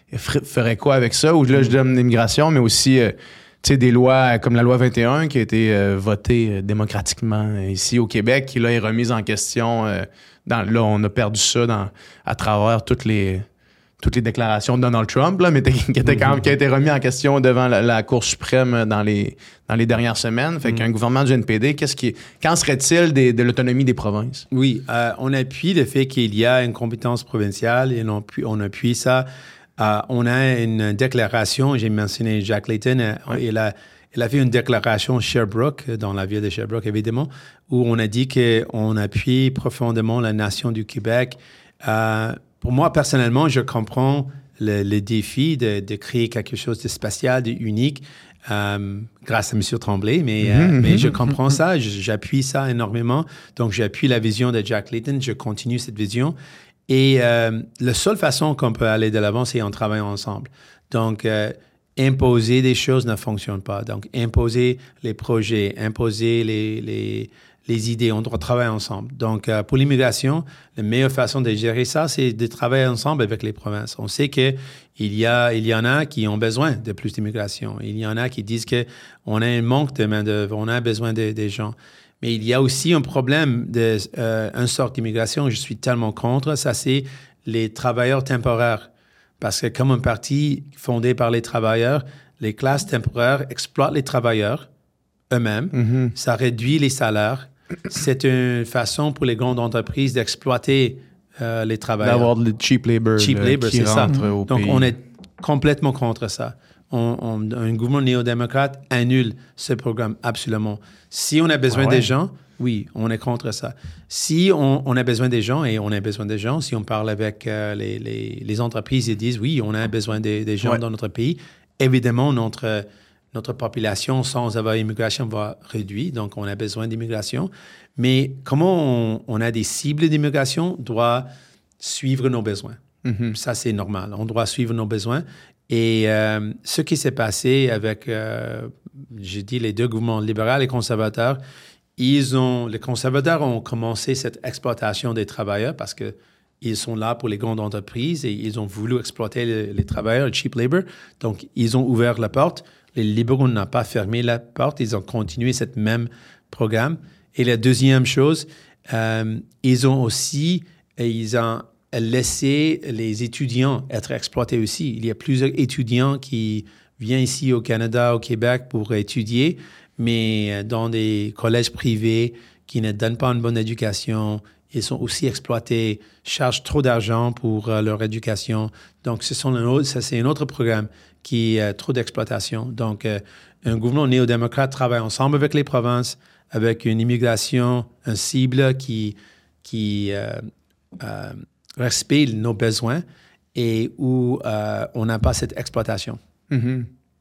f- ferait quoi avec ça? Ou là, je donne l'immigration, mais aussi euh, tu sais, des lois comme la loi vingt et un qui a été euh, votée euh, démocratiquement euh, ici au Québec, qui là est remise en question. Euh, dans, là, on a perdu ça dans, à travers toutes les... toutes les déclarations de Donald Trump, là, mais qui, était quand même, qui a été remis en question devant la, la Cour suprême dans les, dans les dernières semaines. Fait mm. qu'un gouvernement du N P D, qu'est-ce qui, qu'en serait-il des, de l'autonomie des provinces? Oui, euh, on appuie le fait qu'il y a une compétence provinciale et on appuie, on appuie ça. Euh, on a une déclaration, j'ai mentionné Jack Layton, euh, ouais. il, a, il a fait une déclaration Sherbrooke, dans la ville de Sherbrooke évidemment, où on a dit qu'on appuie profondément la nation du Québec. Euh, Pour moi, personnellement, je comprends le, le défi de, de créer quelque chose de spécial, de unique, euh, grâce à M. Tremblay, mais, mm-hmm, euh, mais je comprends mm-hmm. ça, j'appuie ça énormément. Donc, j'appuie la vision de Jack Layton, je continue cette vision. Et euh, la seule façon qu'on peut aller de l'avant, c'est en travaillant ensemble. Donc, euh, imposer des choses ne fonctionne pas. Donc, imposer les projets, imposer les... les les idées, on doit travailler ensemble. Donc, euh, pour l'immigration, la meilleure façon de gérer ça, c'est de travailler ensemble avec les provinces. On sait qu'il y a, il y en a qui ont besoin de plus d'immigration. Il y en a qui disent qu'on a un manque de main-d'œuvre, on a besoin de, des gens. Mais il y a aussi un problème de euh, une sorte d'immigration, je suis tellement contre, ça c'est les travailleurs temporaires. Parce que comme un parti fondé par les travailleurs, les classes temporaires exploitent les travailleurs eux-mêmes, mm-hmm. ça réduit les salaires. C'est une façon pour les grandes entreprises d'exploiter euh, les travailleurs. D'avoir le cheap labor, cheap le, labor qui c'est rentre ça. au Donc, pays. on est complètement contre ça. On, on, un gouvernement néo-démocrate annule ce programme, absolument. Si on a besoin ah ouais. des gens, oui, on est contre ça. Si on, on a besoin des gens, et on a besoin des gens, si on parle avec euh, les, les, les entreprises, ils disent, oui, on a besoin des, des gens ouais. dans notre pays, évidemment, notre... Notre population sans avoir immigration va réduire, donc on a besoin d'immigration. Mais comment on, on a des cibles d'immigration, doit suivre nos besoins. Mm-hmm. Ça, c'est normal. On doit suivre nos besoins. Et euh, ce qui s'est passé avec, euh, j'ai dit, les deux gouvernements libéraux et conservateurs, ils ont, les conservateurs ont commencé cette exploitation des travailleurs parce que ils sont là pour les grandes entreprises et ils ont voulu exploiter les, les travailleurs, le cheap labor. Donc, ils ont ouvert la porte. Les libéraux n'ont pas fermé la porte. Ils ont continué ce même programme. Et la deuxième chose, euh, ils ont aussi ils ont laissé les étudiants être exploités aussi. Il y a plusieurs étudiants qui viennent ici au Canada, au Québec pour étudier, mais dans des collèges privés qui ne donnent pas une bonne éducation. Ils sont aussi exploités, chargent trop d'argent pour euh, leur éducation. Donc, ce sont un autre, ça, c'est un autre programme qui a euh, trop d'exploitation. Donc, euh, un gouvernement néo-démocrate travaille ensemble avec les provinces, avec une immigration, un cible qui, qui euh, euh, respecte nos besoins et où euh, on n'a pas cette exploitation. Mm-hmm.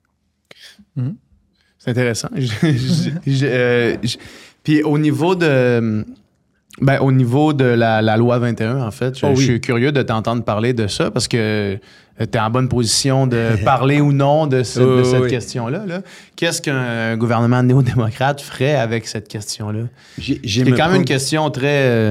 Mm-hmm. C'est intéressant. euh, puis, au niveau de... Ben, au niveau de la, la loi vingt et un, en fait, je, oh oui. je suis curieux de t'entendre parler de ça parce que tu es en bonne position de parler ou non de, ce, oh, de cette oui. question-là. Là. Qu'est-ce qu'un gouvernement néo-démocrate ferait avec cette question-là? J'ai, j'ai C'est quand même prendre... une question très,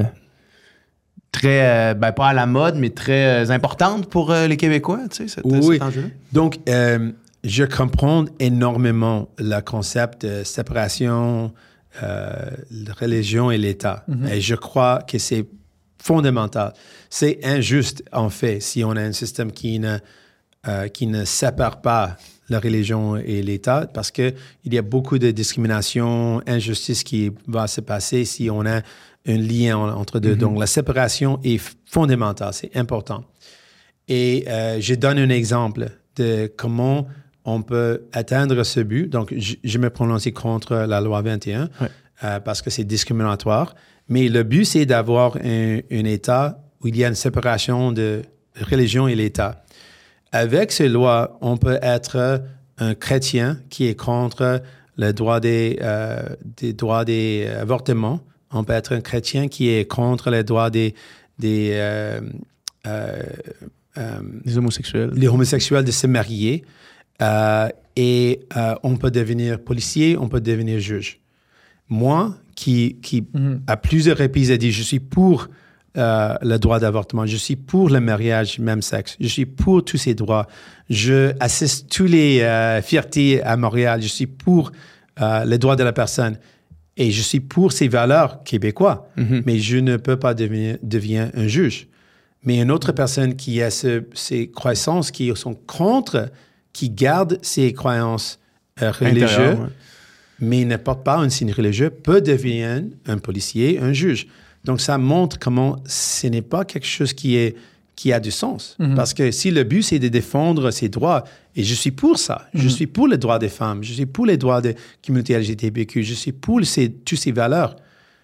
très ben, pas à la mode, mais très importante pour les Québécois, tu sais, cet, oui. cet enjeu-là. Donc, euh, je comprends énormément le concept de séparation Euh, la religion et l'État. Mm-hmm. Et je crois que c'est fondamental. C'est injuste, en fait, si on a un système qui ne, euh, qui ne sépare pas la religion et l'État, parce qu'il y a beaucoup de discrimination, injustice qui va se passer si on a un lien entre deux. Mm-hmm. Donc, la séparation est fondamentale, c'est important. Et euh, je donne un exemple de comment on peut atteindre ce but. Donc, je, je me prononce contre la loi vingt et un ouais. euh, parce que c'est discriminatoire. Mais le but, c'est d'avoir un, un État où il y a une séparation de religion et l'État. Avec ces lois, on peut être un chrétien qui est contre le droit des, euh, des droits des avortements. On peut être un chrétien qui est contre les droits des... des euh, euh, euh, les homosexuels. Les homosexuels de se marier. Euh, et euh, on peut devenir policier, on peut devenir juge. Moi, qui, qui mm-hmm. à plusieurs reprises a dit je suis pour euh, le droit d'avortement. Je suis pour le mariage même sexe. Je suis pour tous ces droits. Je assiste tous les euh, fiertés à Montréal. Je suis pour euh, les droits de la personne. Et je suis pour ces valeurs québécoises. Mm-hmm. Mais je ne peux pas devenir, devenir un juge. Mais une autre personne qui a ce, ces croyances qui sont contre, qui garde ses croyances euh, religieuses, ouais. mais ne porte pas un signe religieux, peut devenir un policier, un juge. Donc, ça montre comment ce n'est pas quelque chose qui, est, qui a du sens. Mm-hmm. Parce que si le but, c'est de défendre ses droits, et je suis pour ça, mm-hmm. je suis pour les droits des femmes, je suis pour les droits des communautés L G B T Q, je suis pour ces, toutes ces valeurs.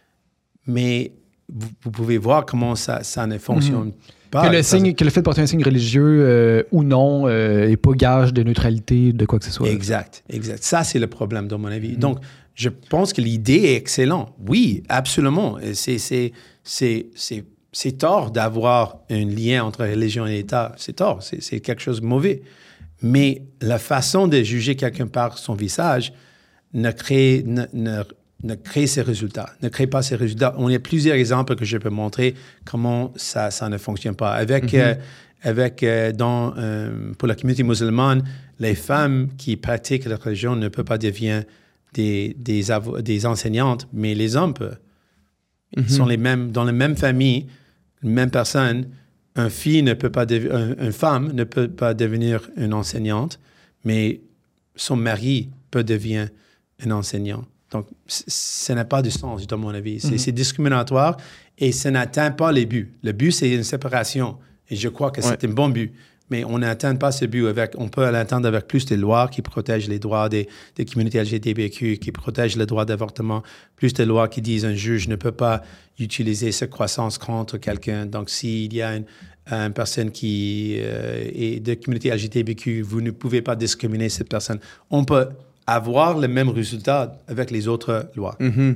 Mais vous, vous pouvez voir comment ça, ça ne fonctionne mm-hmm. pas. Que le, signe, que le fait de porter un signe religieux euh, ou non n'est euh, pas gage de neutralité, de quoi que ce soit. Exact, exact. Ça, c'est le problème, dans mon avis. Mm-hmm. Donc, je pense que l'idée est excellente. Oui, absolument. C'est, c'est, c'est, c'est, c'est tort d'avoir un lien entre religion et État. C'est tort. C'est, c'est quelque chose de mauvais. Mais la façon de juger quelqu'un par son visage ne crée, ne, ne, ne crée ces résultats, ne crée pas ces résultats. On a plusieurs exemples que je peux montrer comment ça, ça ne fonctionne pas. Avec, mm-hmm. euh, avec euh, dans, euh, pour la communauté musulmane, les femmes qui pratiquent la religion ne peuvent pas devenir Des, des, avo- des enseignantes, mais les hommes peuvent. Ils mm-hmm. sont les mêmes, dans la même famille, la même personne. Un fille ne peut pas dev- un, une femme ne peut pas devenir une enseignante, mais son mari peut devenir un enseignant. Donc, c- ça n'a pas de sens, dans mon avis. C'est, mm-hmm. c'est discriminatoire et ça n'atteint pas les buts. Le but, c'est une séparation. Et je crois que ouais. c'est un bon but. Mais on n'atteint pas ce but avec, on peut l'atteindre avec plus de lois qui protègent les droits des, des communautés L G B T Q, qui protègent le droit d'avortement, plus de lois qui disent un juge ne peut pas utiliser sa croissance contre quelqu'un. Donc, s'il y a une, une personne qui euh, est de communauté L G B T Q, vous ne pouvez pas discriminer cette personne. On peut avoir le même résultat avec les autres lois. Mm-hmm.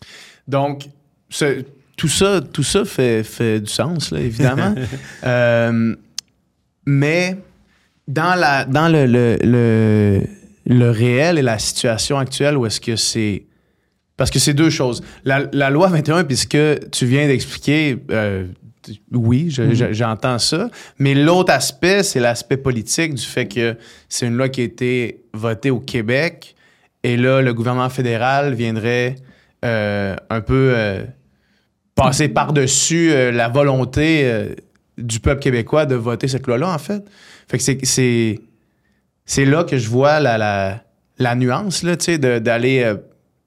Donc, ce, tout ça, tout ça fait, fait du sens, là, évidemment. euh, Mais dans, la, dans le, le, le, le réel et la situation actuelle, où est-ce que c'est... Parce que c'est deux choses. La, la loi vingt et un, puis ce que tu viens d'expliquer, euh, oui, je, mm-hmm. je, j'entends ça. Mais l'autre aspect, c'est l'aspect politique du fait que c'est une loi qui a été votée au Québec. Et là, le gouvernement fédéral viendrait euh, un peu euh, passer par-dessus euh, la volonté... Euh, du peuple québécois de voter cette loi-là, en fait. Fait que c'est, c'est, c'est là que je vois la, la, la nuance, là, tu sais, de, d'aller... Euh,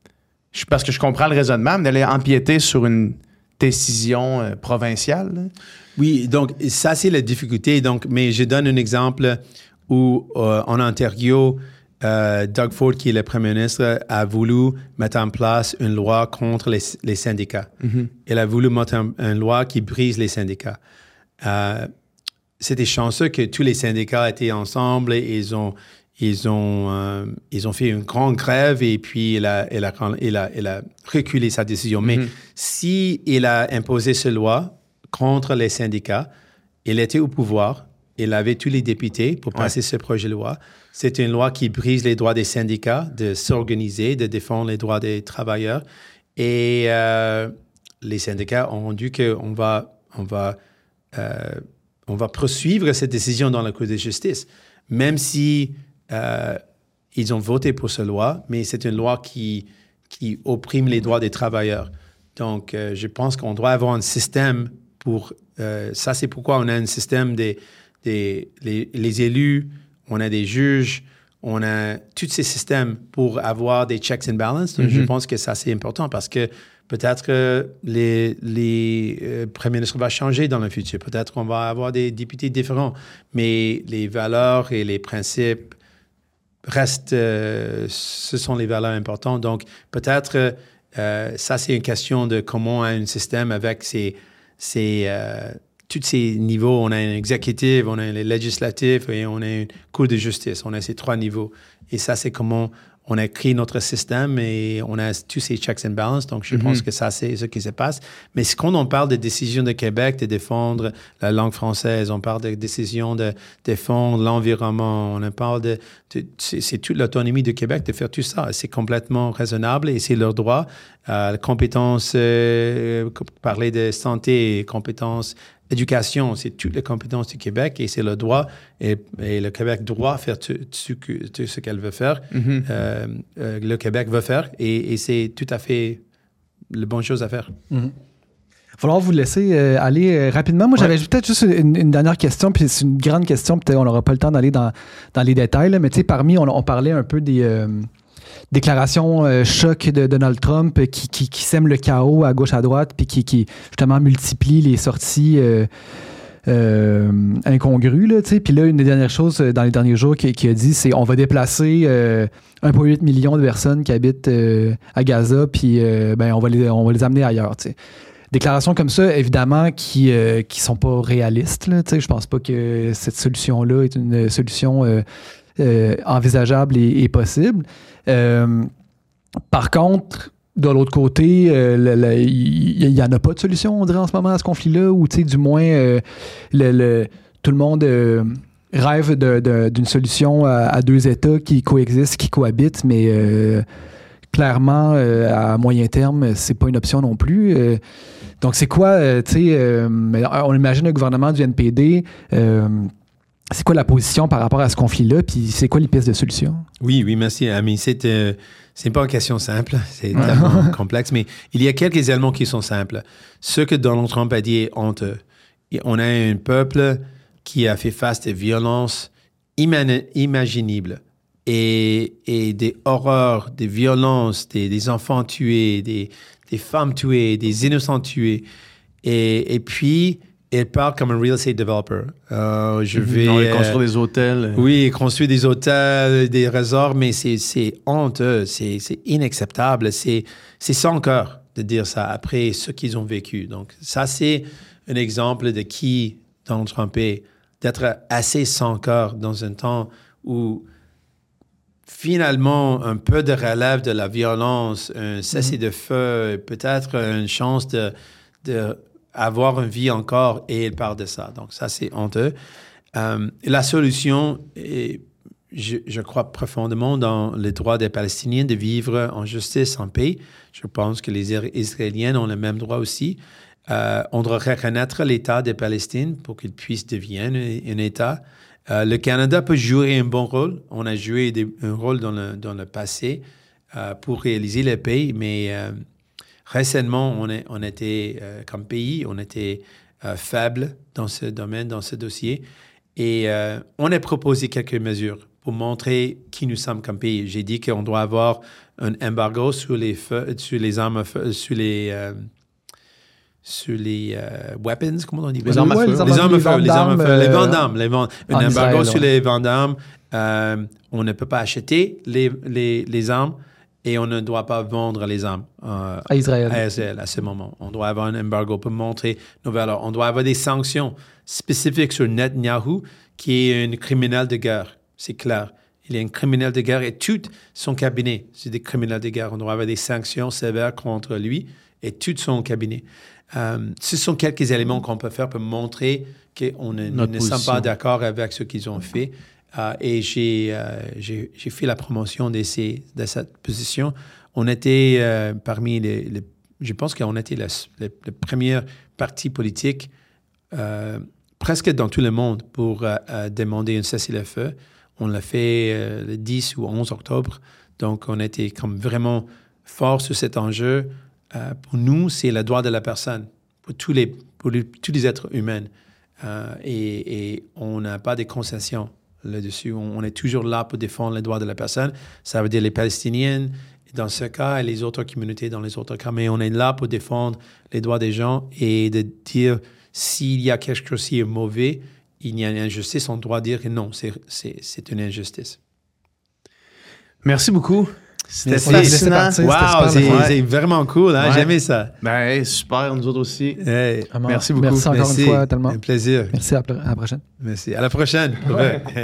je, parce que je comprends le raisonnement, mais d'aller empiéter sur une décision euh, provinciale. Là. Oui, donc ça, c'est la difficulté. Donc, mais je donne un exemple où, euh, en Ontario, euh, Doug Ford, qui est le premier ministre, a voulu mettre en place une loi contre les, les syndicats. Mm-hmm. Il a voulu mettre un, une loi qui brise les syndicats. Euh, c'était chanceux que tous les syndicats étaient ensemble et ils ont, ils ont, euh, ils ont fait une grande grève et puis il a, il a, il a, il a reculé sa décision. Mm-hmm. Mais si il a imposé cette loi contre les syndicats, il était au pouvoir, il avait tous les députés pour passer ouais. ce projet de loi. C'est une loi qui brise les droits des syndicats de s'organiser, de défendre les droits des travailleurs. Et euh, les syndicats ont dit qu'on va... On va Euh, on va poursuivre cette décision dans la Cour de justice, même si euh, ils ont voté pour cette loi, mais c'est une loi qui, qui opprime les droits des travailleurs. Donc, euh, je pense qu'on doit avoir un système pour... Euh, ça, c'est pourquoi on a un système des... des les, les élus, on a des juges, on a tous ces systèmes pour avoir des checks and balances. Mm-hmm. Je pense que ça, c'est important parce que peut-être que les, les euh, premiers ministres vont changer dans le futur. Peut-être qu'on va avoir des députés différents. Mais les valeurs et les principes restent... Euh, ce sont les valeurs importantes. Donc, peut-être euh, ça, c'est une question de comment on a un système avec ces... ces euh, tous ces niveaux. On a un exécutif, on a un législatif et on a une Cour de justice. On a ces trois niveaux. Et ça, c'est comment on a créé notre système et on a tous ces checks and balances. Donc, je mm-hmm. pense que ça, c'est ce qui se passe. Mais quand on parle de décision de Québec de défendre la langue française, on parle de décision de défendre l'environnement, on parle de... de c'est, c'est toute l'autonomie du Québec de faire tout ça. C'est complètement raisonnable et c'est leur droit. Euh, compétences, euh, parler de santé, compétences... Éducation, c'est toutes les compétences du Québec et c'est le droit. Et, et le Québec doit faire tout, tout, tout ce qu'elle veut faire. Mm-hmm. Euh, euh, le Québec veut faire et, et c'est tout à fait la bonne chose à faire. Mm-hmm. Il va falloir vous laisser euh, aller euh, rapidement. Moi, j'avais ouais. peut-être juste une, une dernière question, puis c'est une grande question. Peut-être on n'aura pas le temps d'aller dans, dans les détails. Là, mais tu sais, parmi, on, on parlait un peu des... Euh, déclaration euh, choc de Donald Trump euh, qui, qui, qui sème le chaos à gauche à droite puis qui, qui justement multiplie les sorties euh, euh, incongrues. Là, puis là, une des dernières choses euh, dans les derniers jours qu'il qui a dit, c'est on va déplacer euh, un virgule huit million de personnes qui habitent euh, à Gaza puis euh, ben, on, va les, on va les amener ailleurs. T'sais. Déclarations comme ça, évidemment, qui ne euh, qui sont pas réalistes. Là, je pense pas que cette solution-là est une solution euh, euh, envisageable et, et possible. Euh, par contre, de l'autre côté, il n'y en a pas de solution, on dirait, en ce moment à ce conflit-là, ou du moins, euh, le, le, tout le monde euh, rêve de, de, d'une solution à, à deux États qui coexistent, qui cohabitent, mais euh, clairement, euh, à moyen terme, c'est pas une option non plus. Euh, donc, c'est quoi, euh, tu sais, euh, on imagine le gouvernement du N P D... Euh, c'est quoi la position par rapport à ce conflit-là, puis c'est quoi les pistes de solution? Oui, oui, merci, Ami. C'est, euh, c'est pas une question simple, c'est tellement complexe, mais il y a quelques éléments qui sont simples. Ce que Donald Trump a dit est honteux. On a un peuple qui a fait face à des violences imaginables et, et des horreurs, des violences, des, des enfants tués, des, des femmes tuées, des innocents tués. Et, et puis... Il parle comme un real estate developer. Euh, je vais on va construire euh, des hôtels. Oui, construire des hôtels, des resorts, mais c'est, c'est honteux, c'est, c'est inacceptable, c'est, c'est sans cœur de dire ça après ce qu'ils ont vécu. Donc, ça, c'est un exemple de qui Donald Trump est, d'être assez sans cœur dans un temps où finalement, un peu de relève de la violence, un cessez-le-feu, peut-être une chance de... de avoir une vie encore, et il parle de ça. Donc, ça, c'est honteux. Euh, la solution, est, je, je crois profondément dans le droit des Palestiniens de vivre en justice, en paix. Je pense que les Israéliens ont le même droit aussi. Euh, on doit reconnaître l'État de Palestine pour qu'il puisse devenir un, un État. Euh, le Canada peut jouer un bon rôle. On a joué des, un rôle dans le, dans le passé euh, pour réaliser la paix, mais... Euh, Récemment, on, est, on était, euh, comme pays, on était euh, faible dans ce domaine, dans ce dossier. Et euh, on a proposé quelques mesures pour montrer qui nous sommes comme pays. J'ai dit qu'on doit avoir un embargo sur les, feux, sur les armes à feu, sur les... Euh, sur les euh, weapons, comment on dit? Les armes à feu. Les armes à feu, les armes à feu, les ventes d'armes. Les ventes, un embargo Israël, sur ouais. les ventes d'armes. Euh, on ne peut pas acheter les, les, les armes. Et on ne doit pas vendre les armes euh, à Israël. à Israël à ce moment. On doit avoir un embargo pour montrer nos valeurs. On doit avoir des sanctions spécifiques sur Netanyahou, qui est un criminel de guerre. C'est clair. Il est un criminel de guerre et tout son cabinet, c'est des criminels de guerre. On doit avoir des sanctions sévères contre lui et tout son cabinet. Euh, ce sont quelques éléments qu'on peut faire pour montrer qu'on ne, ne sommes pas d'accord avec ce qu'ils ont fait. Uh, et j'ai, euh, j'ai, j'ai fait la promotion de, ces, de cette position. On était euh, parmi les, les... Je pense qu'on était le, le, le premier parti politique euh, presque dans tout le monde pour euh, euh, demander un cessez-le-feu. On l'a fait euh, le dix ou onze octobre. Donc, on était comme vraiment fort sur cet enjeu. Euh, pour nous, c'est le droit de la personne, pour tous les, pour les, tous les êtres humains. Euh, et, et on n'a pas de concessions là-dessus. On, on est toujours là pour défendre les droits de la personne. Ça veut dire les Palestiniens dans ce cas et les autres communautés dans les autres cas. Mais on est là pour défendre les droits des gens et de dire s'il y a quelque chose qui est mauvais, il y a une injustice, on doit dire que non, c'est, c'est, c'est une injustice. Merci beaucoup. C'était fascinant. Wow, c'est, c'est vraiment cool. Hein? Ouais. J'aimais ça. Ben, super, nous autres aussi. Hey, merci beaucoup. Merci encore merci. une fois, tellement. Un plaisir. Merci, à la prochaine. Merci. À la prochaine. Ouais.